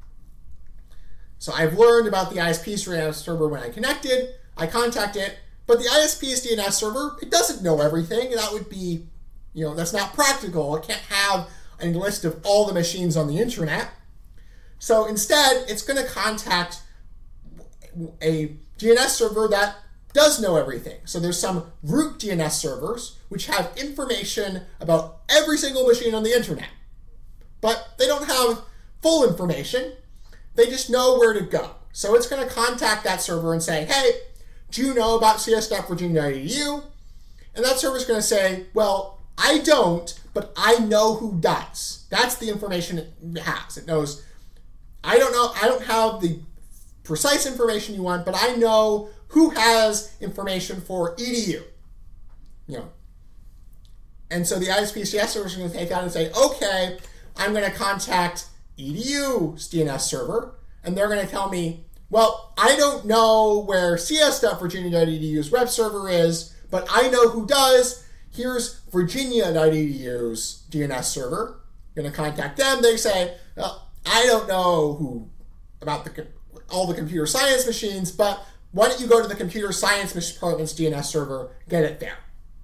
So I've learned about the I S P's D N S server when I connected, I contact it, but the I S P's D N S server, it doesn't know everything. That would be, you know, that's not practical. It can't have a list of all the machines on the internet. So instead, it's going to contact a D N S server that does know everything. So there's some root D N S servers which have information about every single machine on the internet. But they don't have full information. They just know where to go. So it's going to contact that server and say, hey, do you know about c s dot virginia dot e d u? And that server is going to say, well, I don't, but I know who does. That's the information it has. It knows, I don't know, I don't have the precise information you want, but I know who has information for E D U. You know. And so the I S P C S server is going to take that and say, okay, I'm going to contact E D U's D N S server, and they're going to tell me, well, I don't know where c s dot virginia dot e d u's web server is, but I know who does. Here's virginia dot e d u's D N S server. I'm going to contact them. They say, well, I don't know who about the all the computer science machines, but why don't you go to the computer science department's D N S server, get it there.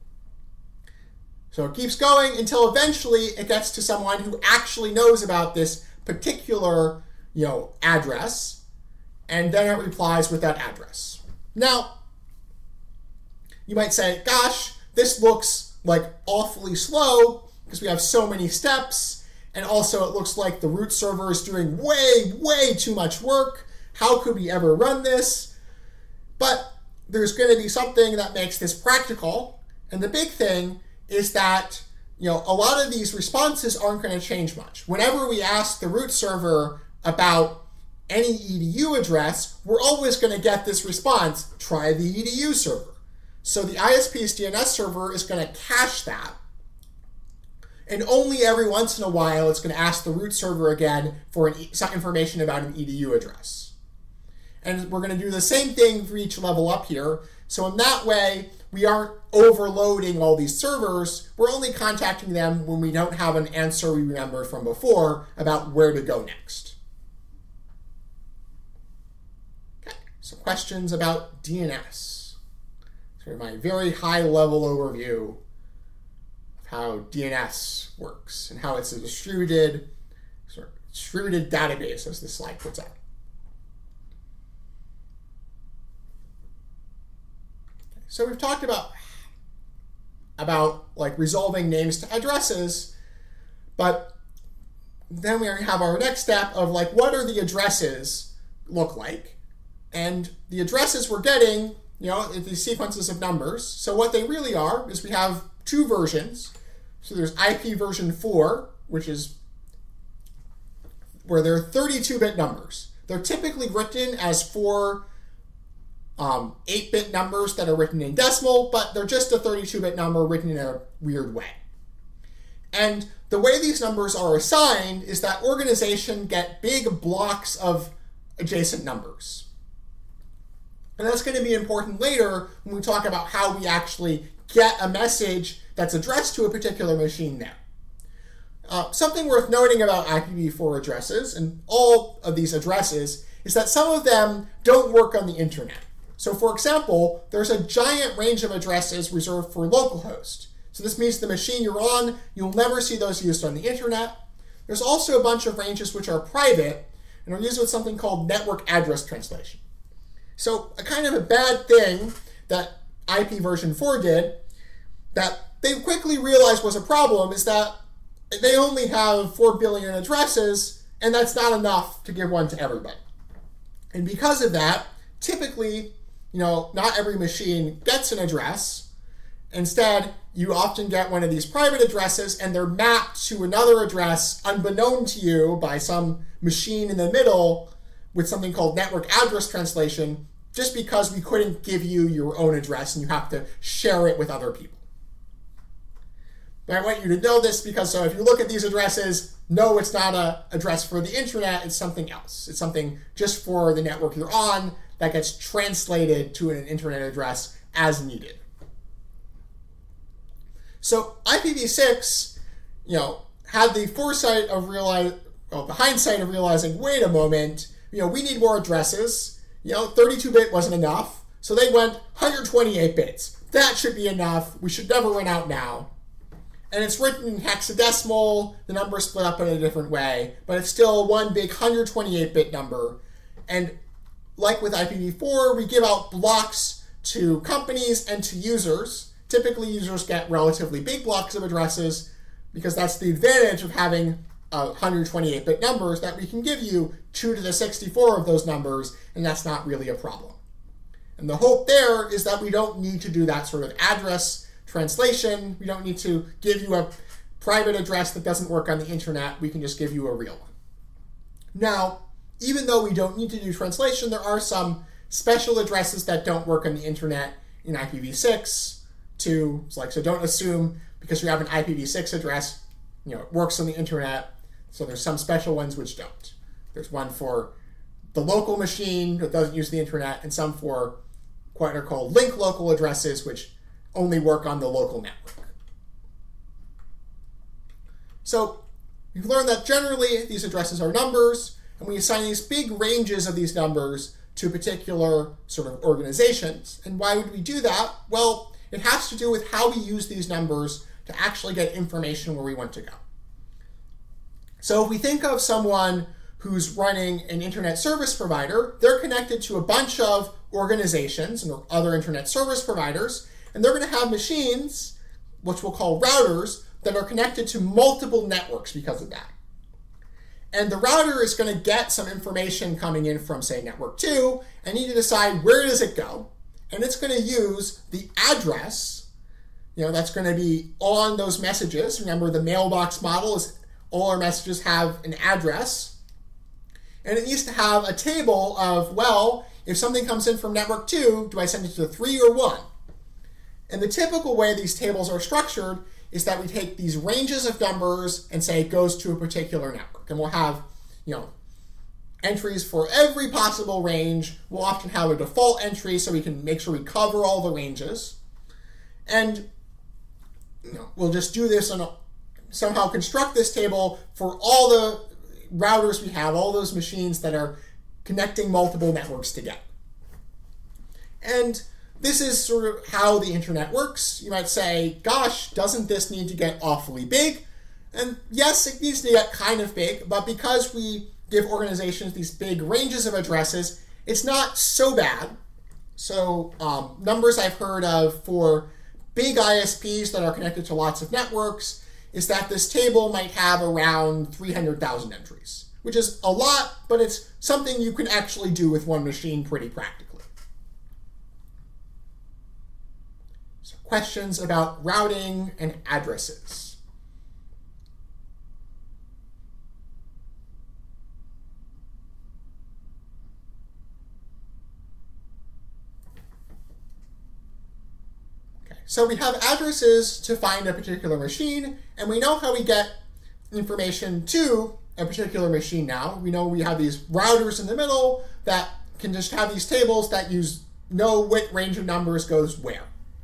So it keeps going until eventually it gets to someone who actually knows about this particular, you know, address, and then it replies with that address. Now, you might say, gosh, this looks like awfully slow because we have so many steps, and also it looks like the root server is doing way, way too much work. How could we ever run this? But there's going to be something that makes this practical, and the big thing is that, you know, a lot of these responses aren't going to change much. Whenever we ask the root server about any E D U address, we're always going to get this response, try the E D U server. So the I S P's D N S server is going to cache that, and only every once in a while it's going to ask the root server again for an, some information about an E D U address. And we're going to do the same thing for each level up here. So in that way, we aren't overloading all these servers. We're only contacting them when we don't have an answer we remember from before about where to go next. some questions about D N S. So my very high-level overview of how D N S works and how it's a distributed, sort of distributed database, as this slide puts out. So we've talked about about like resolving names to addresses, but then we have our next step of like, what are the addresses look like? And the addresses we're getting, you know, these sequences of numbers. So what they really are is we have two versions. So there's I P version four, which is where there are thirty-two bit numbers. They're typically written as four um, eight bit numbers that are written in decimal, but they're just a thirty-two bit number written in a weird way. And the way these numbers are assigned is that organization get big blocks of adjacent numbers. And that's going to be important later when we talk about how we actually get a message that's addressed to a particular machine there. Uh, something worth noting about I P v four addresses, and all of these addresses, is that some of them don't work on the internet. So for example, there's a giant range of addresses reserved for localhost. So this means the machine you're on, you'll never see those used on the internet. There's also a bunch of ranges which are private and are used with something called network address translation. So a kind of a bad thing that I P version four did that they quickly realized was a problem is that they only have four billion addresses, and that's not enough to give one to everybody. And because of that, typically, you know, not every machine gets an address. Instead, you often get one of these private addresses, and they're mapped to another address unbeknown to you by some machine in the middle with something called network address translation, just because we couldn't give you your own address and you have to share it with other people. But I want you to know this because so if you look at these addresses, no, it's not an address for the internet, it's something else. It's something just for the network you're on that gets translated to an internet address as needed. So I P v six, you know, had the foresight of realize, well, the hindsight of realizing, wait a moment, you know, we need more addresses. You know, thirty-two bit wasn't enough, so they went one hundred twenty-eight bits. That should be enough. We should never run out now. And it's written in hexadecimal. The number is split up in a different way, but it's still one big one hundred twenty-eight bit number. And like with I P v four, we give out blocks to companies and to users. Typically, users get relatively big blocks of addresses because that's the advantage of having uh, one hundred twenty-eight bit numbers, that we can give you two to the sixty-four of those numbers, and that's not really a problem. And the hope there is that we don't need to do that sort of address translation. We don't need to give you a private address that doesn't work on the internet. We can just give you a real one. Now, even though we don't need to do translation, there are some special addresses that don't work on the internet in I P v six. To, like, so don't assume because you have an I P v six address, you know, it works on the internet. So there's some special ones which don't. There's one for the local machine that doesn't use the internet, and some for what are called link local addresses, which only work on the local network. So we've learned that generally these addresses are numbers, and we assign these big ranges of these numbers to particular sort of organizations. And why would we do that? Well, it has to do with how we use these numbers to actually get information where we want to go. So if we think of someone who's running an internet service provider, they're connected to a bunch of organizations and other internet service providers, and they're going to have machines, which we'll call routers, that are connected to multiple networks because of that. And the router is going to get some information coming in from, say, network two, and need to decide where does it go. And it's going to use the address, you know, that's going to be on those messages. Remember, the mailbox model is all our messages have an address. And it needs to have a table of, well, if something comes in from network two, do I send it to three or one? And the typical way these tables are structured is that we take these ranges of numbers and say it goes to a particular network. And we'll have, you know, entries for every possible range. We'll often have a default entry so we can make sure we cover all the ranges. And you know, we'll just do this and somehow construct this table for all the routers we have, all those machines that are connecting multiple networks together. And this is sort of how the internet works. You might say, gosh, doesn't this need to get awfully big? And yes, it needs to get kind of big, but because we give organizations these big ranges of addresses, it's not so bad. So um, numbers I've heard of for big I S Ps that are connected to lots of networks is that this table might have around three hundred thousand entries, which is a lot, but it's something you can actually do with one machine pretty practically. So questions about routing and addresses. So we have addresses to find a particular machine, and we know how we get information to a particular machine now. We know we have these routers in the middle that can just have these tables that use know what range of numbers goes where.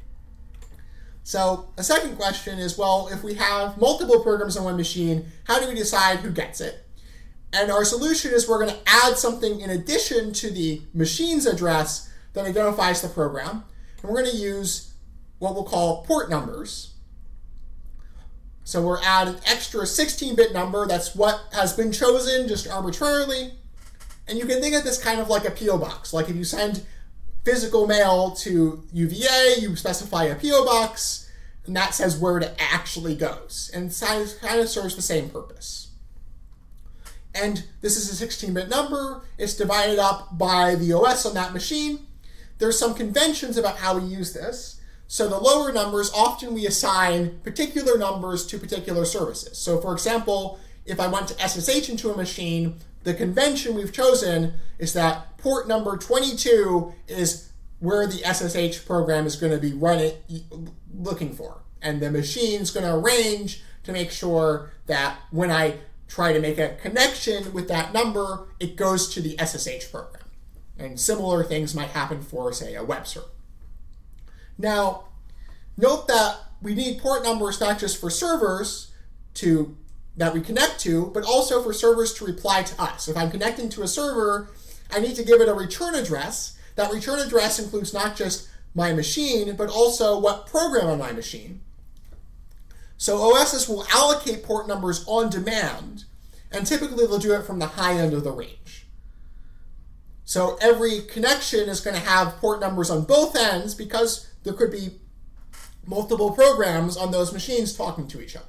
So a second question is, well, if we have multiple programs on one machine, how do we decide who gets it? And our solution is we're going to add something in addition to the machine's address that identifies the program, and we're going to use what we'll call port numbers. So we'll add an extra sixteen bit number. That's what has been chosen just arbitrarily. And you can think of this kind of like a P O box. Like if you send physical mail to U V A, you specify a P O box, and that says where it actually goes. And it kind of serves the same purpose. And this is a sixteen bit number. It's divided up by the O S on that machine. There's some conventions about how we use this. So the lower numbers, often we assign particular numbers to particular services. So for example, if I want to S S H into a machine, the convention we've chosen is that port number twenty-two is where the S S H program is going to be running, looking for. And the machine's going to arrange to make sure that when I try to make a connection with that number, it goes to the S S H program. And similar things might happen for, say, a web server. Now, note that we need port numbers not just for servers to that we connect to, but also for servers to reply to us. If I'm connecting to a server, I need to give it a return address. That return address includes not just my machine, but also what program on my machine. So O Ss will allocate port numbers on demand, and typically they'll do it from the high end of the range. So every connection is going to have port numbers on both ends because there could be multiple programs on those machines talking to each other.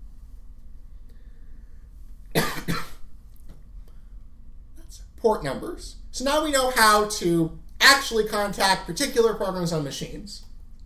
That's port numbers. So now we know how to actually contact particular programs on machines.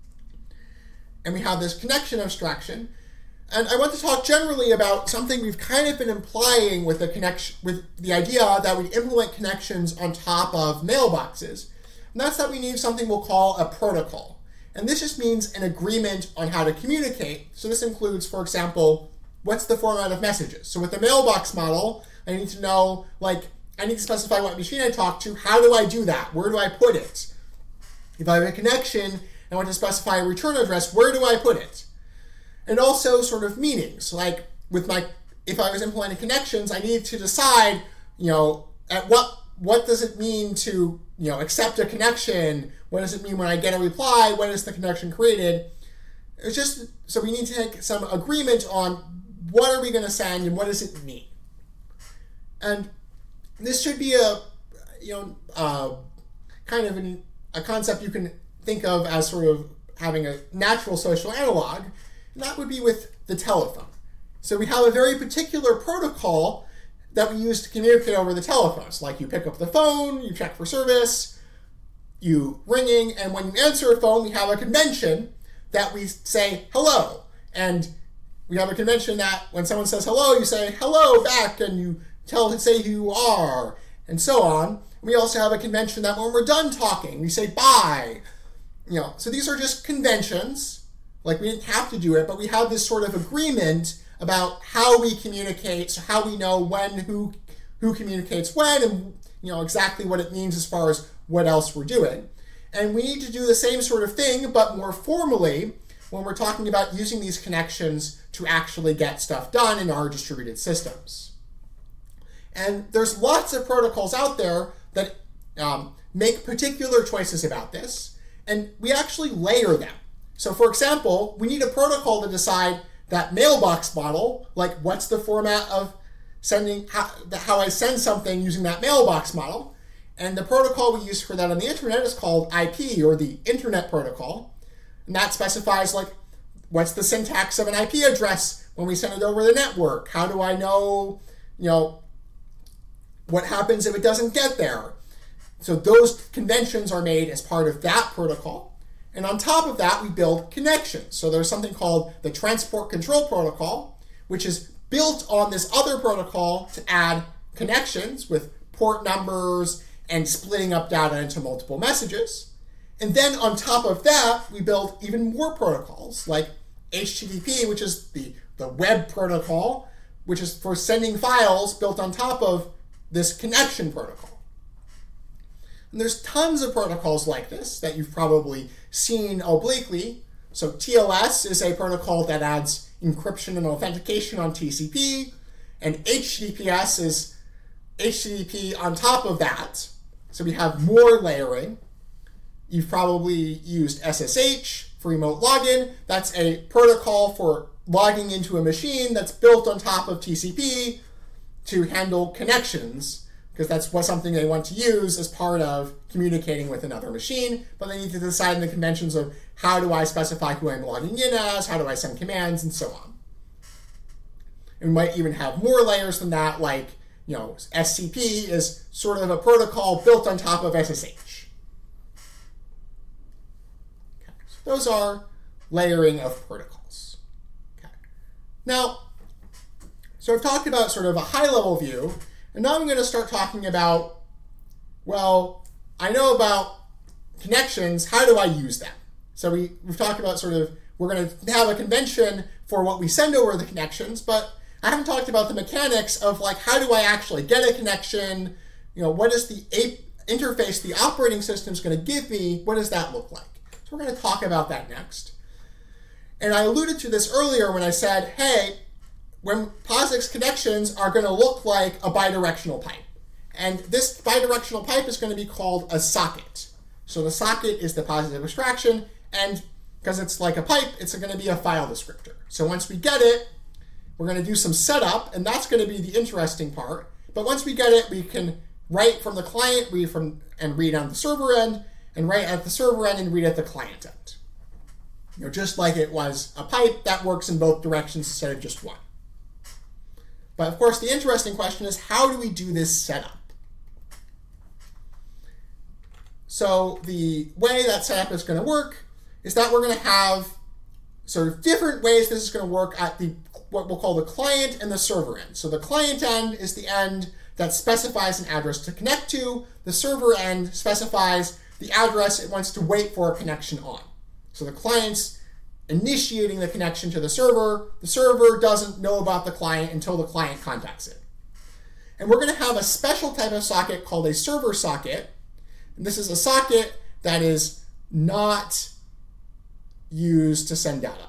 And we have this connection abstraction. And I want to talk generally about something we've kind of been implying with the connection, with the idea that we implement connections on top of mailboxes. And that's that we need something we'll call a protocol. And this just means an agreement on how to communicate. So this includes, for example, what's the format of messages? So with the mailbox model, I need to know, like, I need to specify what machine I talk to. How do I do that? Where do I put it? If I have a connection and I want to specify a return address, where do I put it? And also sort of meanings. Like with my, if I was implementing connections, I need to decide, you know, at what what does it mean to, you know, accept a connection? What does it mean when I get a reply? When is the connection created? It's just, so we need to take some agreement on what are we going to send and what does it mean? And this should be a, you know, uh, kind of an, a concept you can think of as sort of having a natural social analog, and that would be with the telephone. So we have a very particular protocol that we use to communicate over the telephone. So like you pick up the phone, you check for service, you ringing, and when you answer a phone, we have a convention that we say hello. And we have a convention that when someone says hello, you say hello back, and you tell say who you are, and so on. We also have a convention that when we're done talking, we say bye. You know, so these are just conventions. Like we didn't have to do it, but we have this sort of agreement about how we communicate, so how we know when who who communicates when, and you know exactly what it means as far as what else we're doing. And we need to do the same sort of thing, but more formally, when we're talking about using these connections to actually get stuff done in our distributed systems. And there's lots of protocols out there that um, make particular choices about this. and we actually layer them. So for example, we need a protocol to decide that mailbox model, like what's the format of sending, how, how I send something using that mailbox model. And the protocol we use for that on the internet is called I P, or the Internet Protocol. And that specifies like, what's the syntax of an I P address when we send it over the network? How do I know, you know, what happens if it doesn't get there? So those conventions are made as part of that protocol. And on top of that, we build connections. So there's something called the Transport Control Protocol, which is built on this other protocol to add connections with port numbers and splitting up data into multiple messages. And then on top of that, we build even more protocols like H T T P, which is the, the web protocol, which is for sending files built on top of this connection protocol. And there's tons of protocols like this that you've probably seen obliquely. So T L S is a protocol that adds encryption and authentication on T C P, and H T T P S is H T T P on top of that. So we have more layering. You've probably used S S H for remote login. That's a protocol for logging into a machine that's built on top of T C P to handle connections, because that's what something they want to use as part of communicating with another machine, but they need to decide in the conventions of how do I specify who I'm logging in as, how do I send commands, and so on. And we might even have more layers than that, like, you know, S C P is sort of a protocol built on top of S S H. Okay. So those are layering of protocols. Okay. Now, so I've talked about sort of a high-level view, and now I'm going to start talking about, well, I know about connections, how do I use them? So we, we've talked about sort of, we're going to have a convention for what we send over the connections, but I haven't talked about the mechanics of like, how do I actually get a connection? You know, what is the a- interface the operating system is going to give me? What does that look like? So we're going to talk about that next. And I alluded to this earlier when I said, hey, when POSIX connections are going to look like a bidirectional pipe. And this bidirectional pipe is going to be called a socket. So the socket is the positive abstraction, and because it's like a pipe, it's going to be a file descriptor. So once we get it, we're going to do some setup, and that's going to be the interesting part. But once we get it, we can write from the client, read from and read on the server end, and write at the server end and read at the client end. You know, just like it was a pipe, that works in both directions instead of just one. But of course, the interesting question is, how do we do this setup? So the way that setup is going to work is that we're going to have sort of different ways this is going to work at the what we'll call the client and the server end. So the client end is the end that specifies an address to connect to. The server end specifies the address it wants to wait for a connection on. So the client's initiating the connection to the server. The server doesn't know about the client until the client contacts it. And we're going to have a special type of socket called a server socket. And this is a socket that is not used to send data.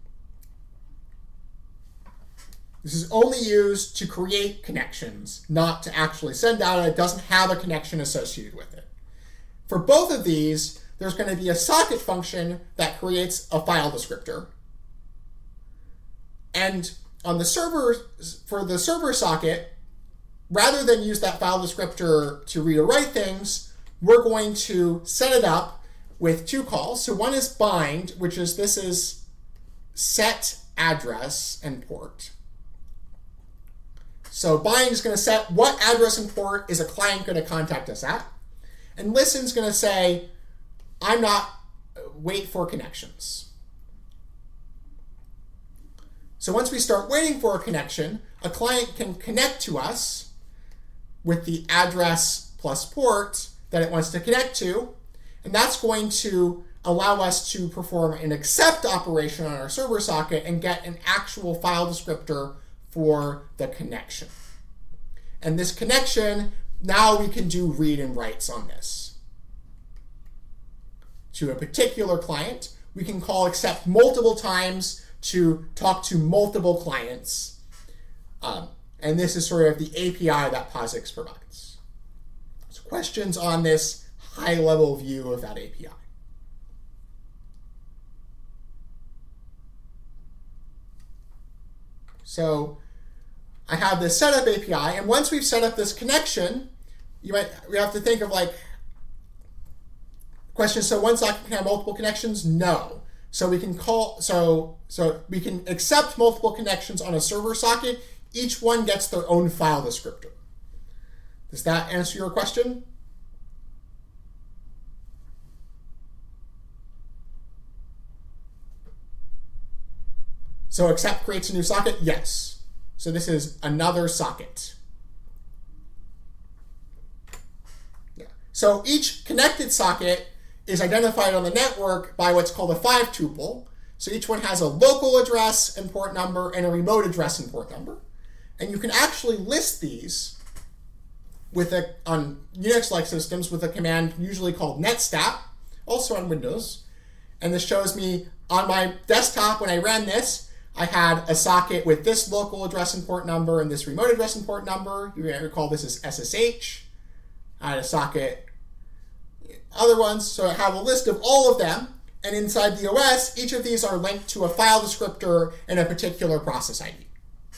This is only used to create connections, not to actually send data. It doesn't have a connection associated with it. For both of these, there's going to be a socket function that creates a file descriptor. And on the server, for the server socket, rather than use that file descriptor to read or write things, we're going to set it up with two calls. So one is bind, which is this is set address and port. So bind is going to set what address and port is a client going to contact us at. And listen is going to say, I'm not, wait for connections. So once we start waiting for a connection, a client can connect to us with the address plus port that it wants to connect to. And that's going to allow us to perform an accept operation on our server socket and get an actual file descriptor for the connection. And this connection, now we can do read and writes on this. To a particular client, we can call accept multiple times to talk to multiple clients. Um, and this is sort of the A P I that POSIX provides. So questions on this high-level view of that A P I? So I have this setup A P I, and once we've set up this connection, you might we have to think of like questions. So one socket can have multiple connections? No. So we can call so so we can accept multiple connections on a server socket. Each one gets their own file descriptor. Does that answer your question? So accept creates a new socket? Yes. So this is another socket. Yeah. So each connected socket is identified on the network by what's called a five tuple. So each one has a local address and port number and a remote address and port number. And you can actually list these with a on Unix-like systems with a command usually called netstat, also on Windows. And this shows me on my desktop when I ran this, I had a socket with this local address and port number and this remote address and port number. You may recall this is S S H. I had a socket, other ones, so I have a list of all of them. And inside the O S, each of these are linked to a file descriptor and a particular process I D.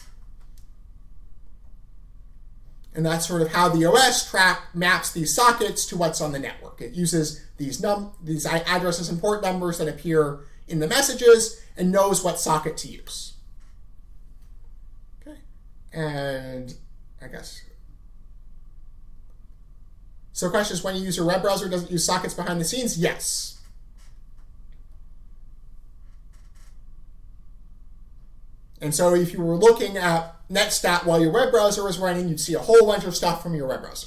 And that's sort of how the O S track maps these sockets to what's on the network. It uses these num these addresses and port numbers that appear in the messages and knows what socket to use. Okay, and I guess. So the question is, when you use your web browser, does it use sockets behind the scenes? Yes. And so if you were looking at netstat while your web browser was running, you'd see a whole bunch of stuff from your web browser.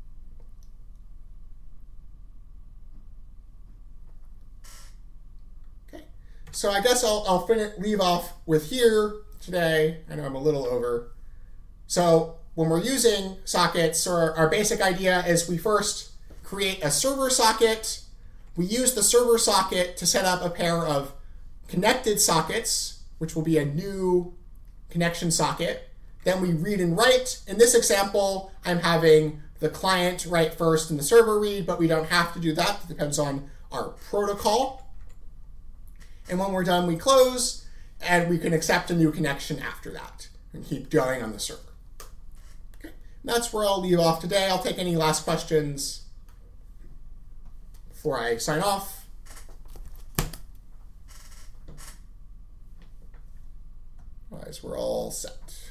Okay, so I guess I'll, I'll finish, leave off with here today. I know I'm a little over. So when we're using sockets, or our basic idea is we first create a server socket. We use the server socket to set up a pair of connected sockets, which will be a new connection socket. Then we read and write. In this example, I'm having the client write first and the server read, but we don't have to do that. It depends on our protocol. And when we're done, we close, and we can accept a new connection after that and keep going on the server. Okay. And that's where I'll leave off today. I'll take any last questions before I sign off. Otherwise, we're all set.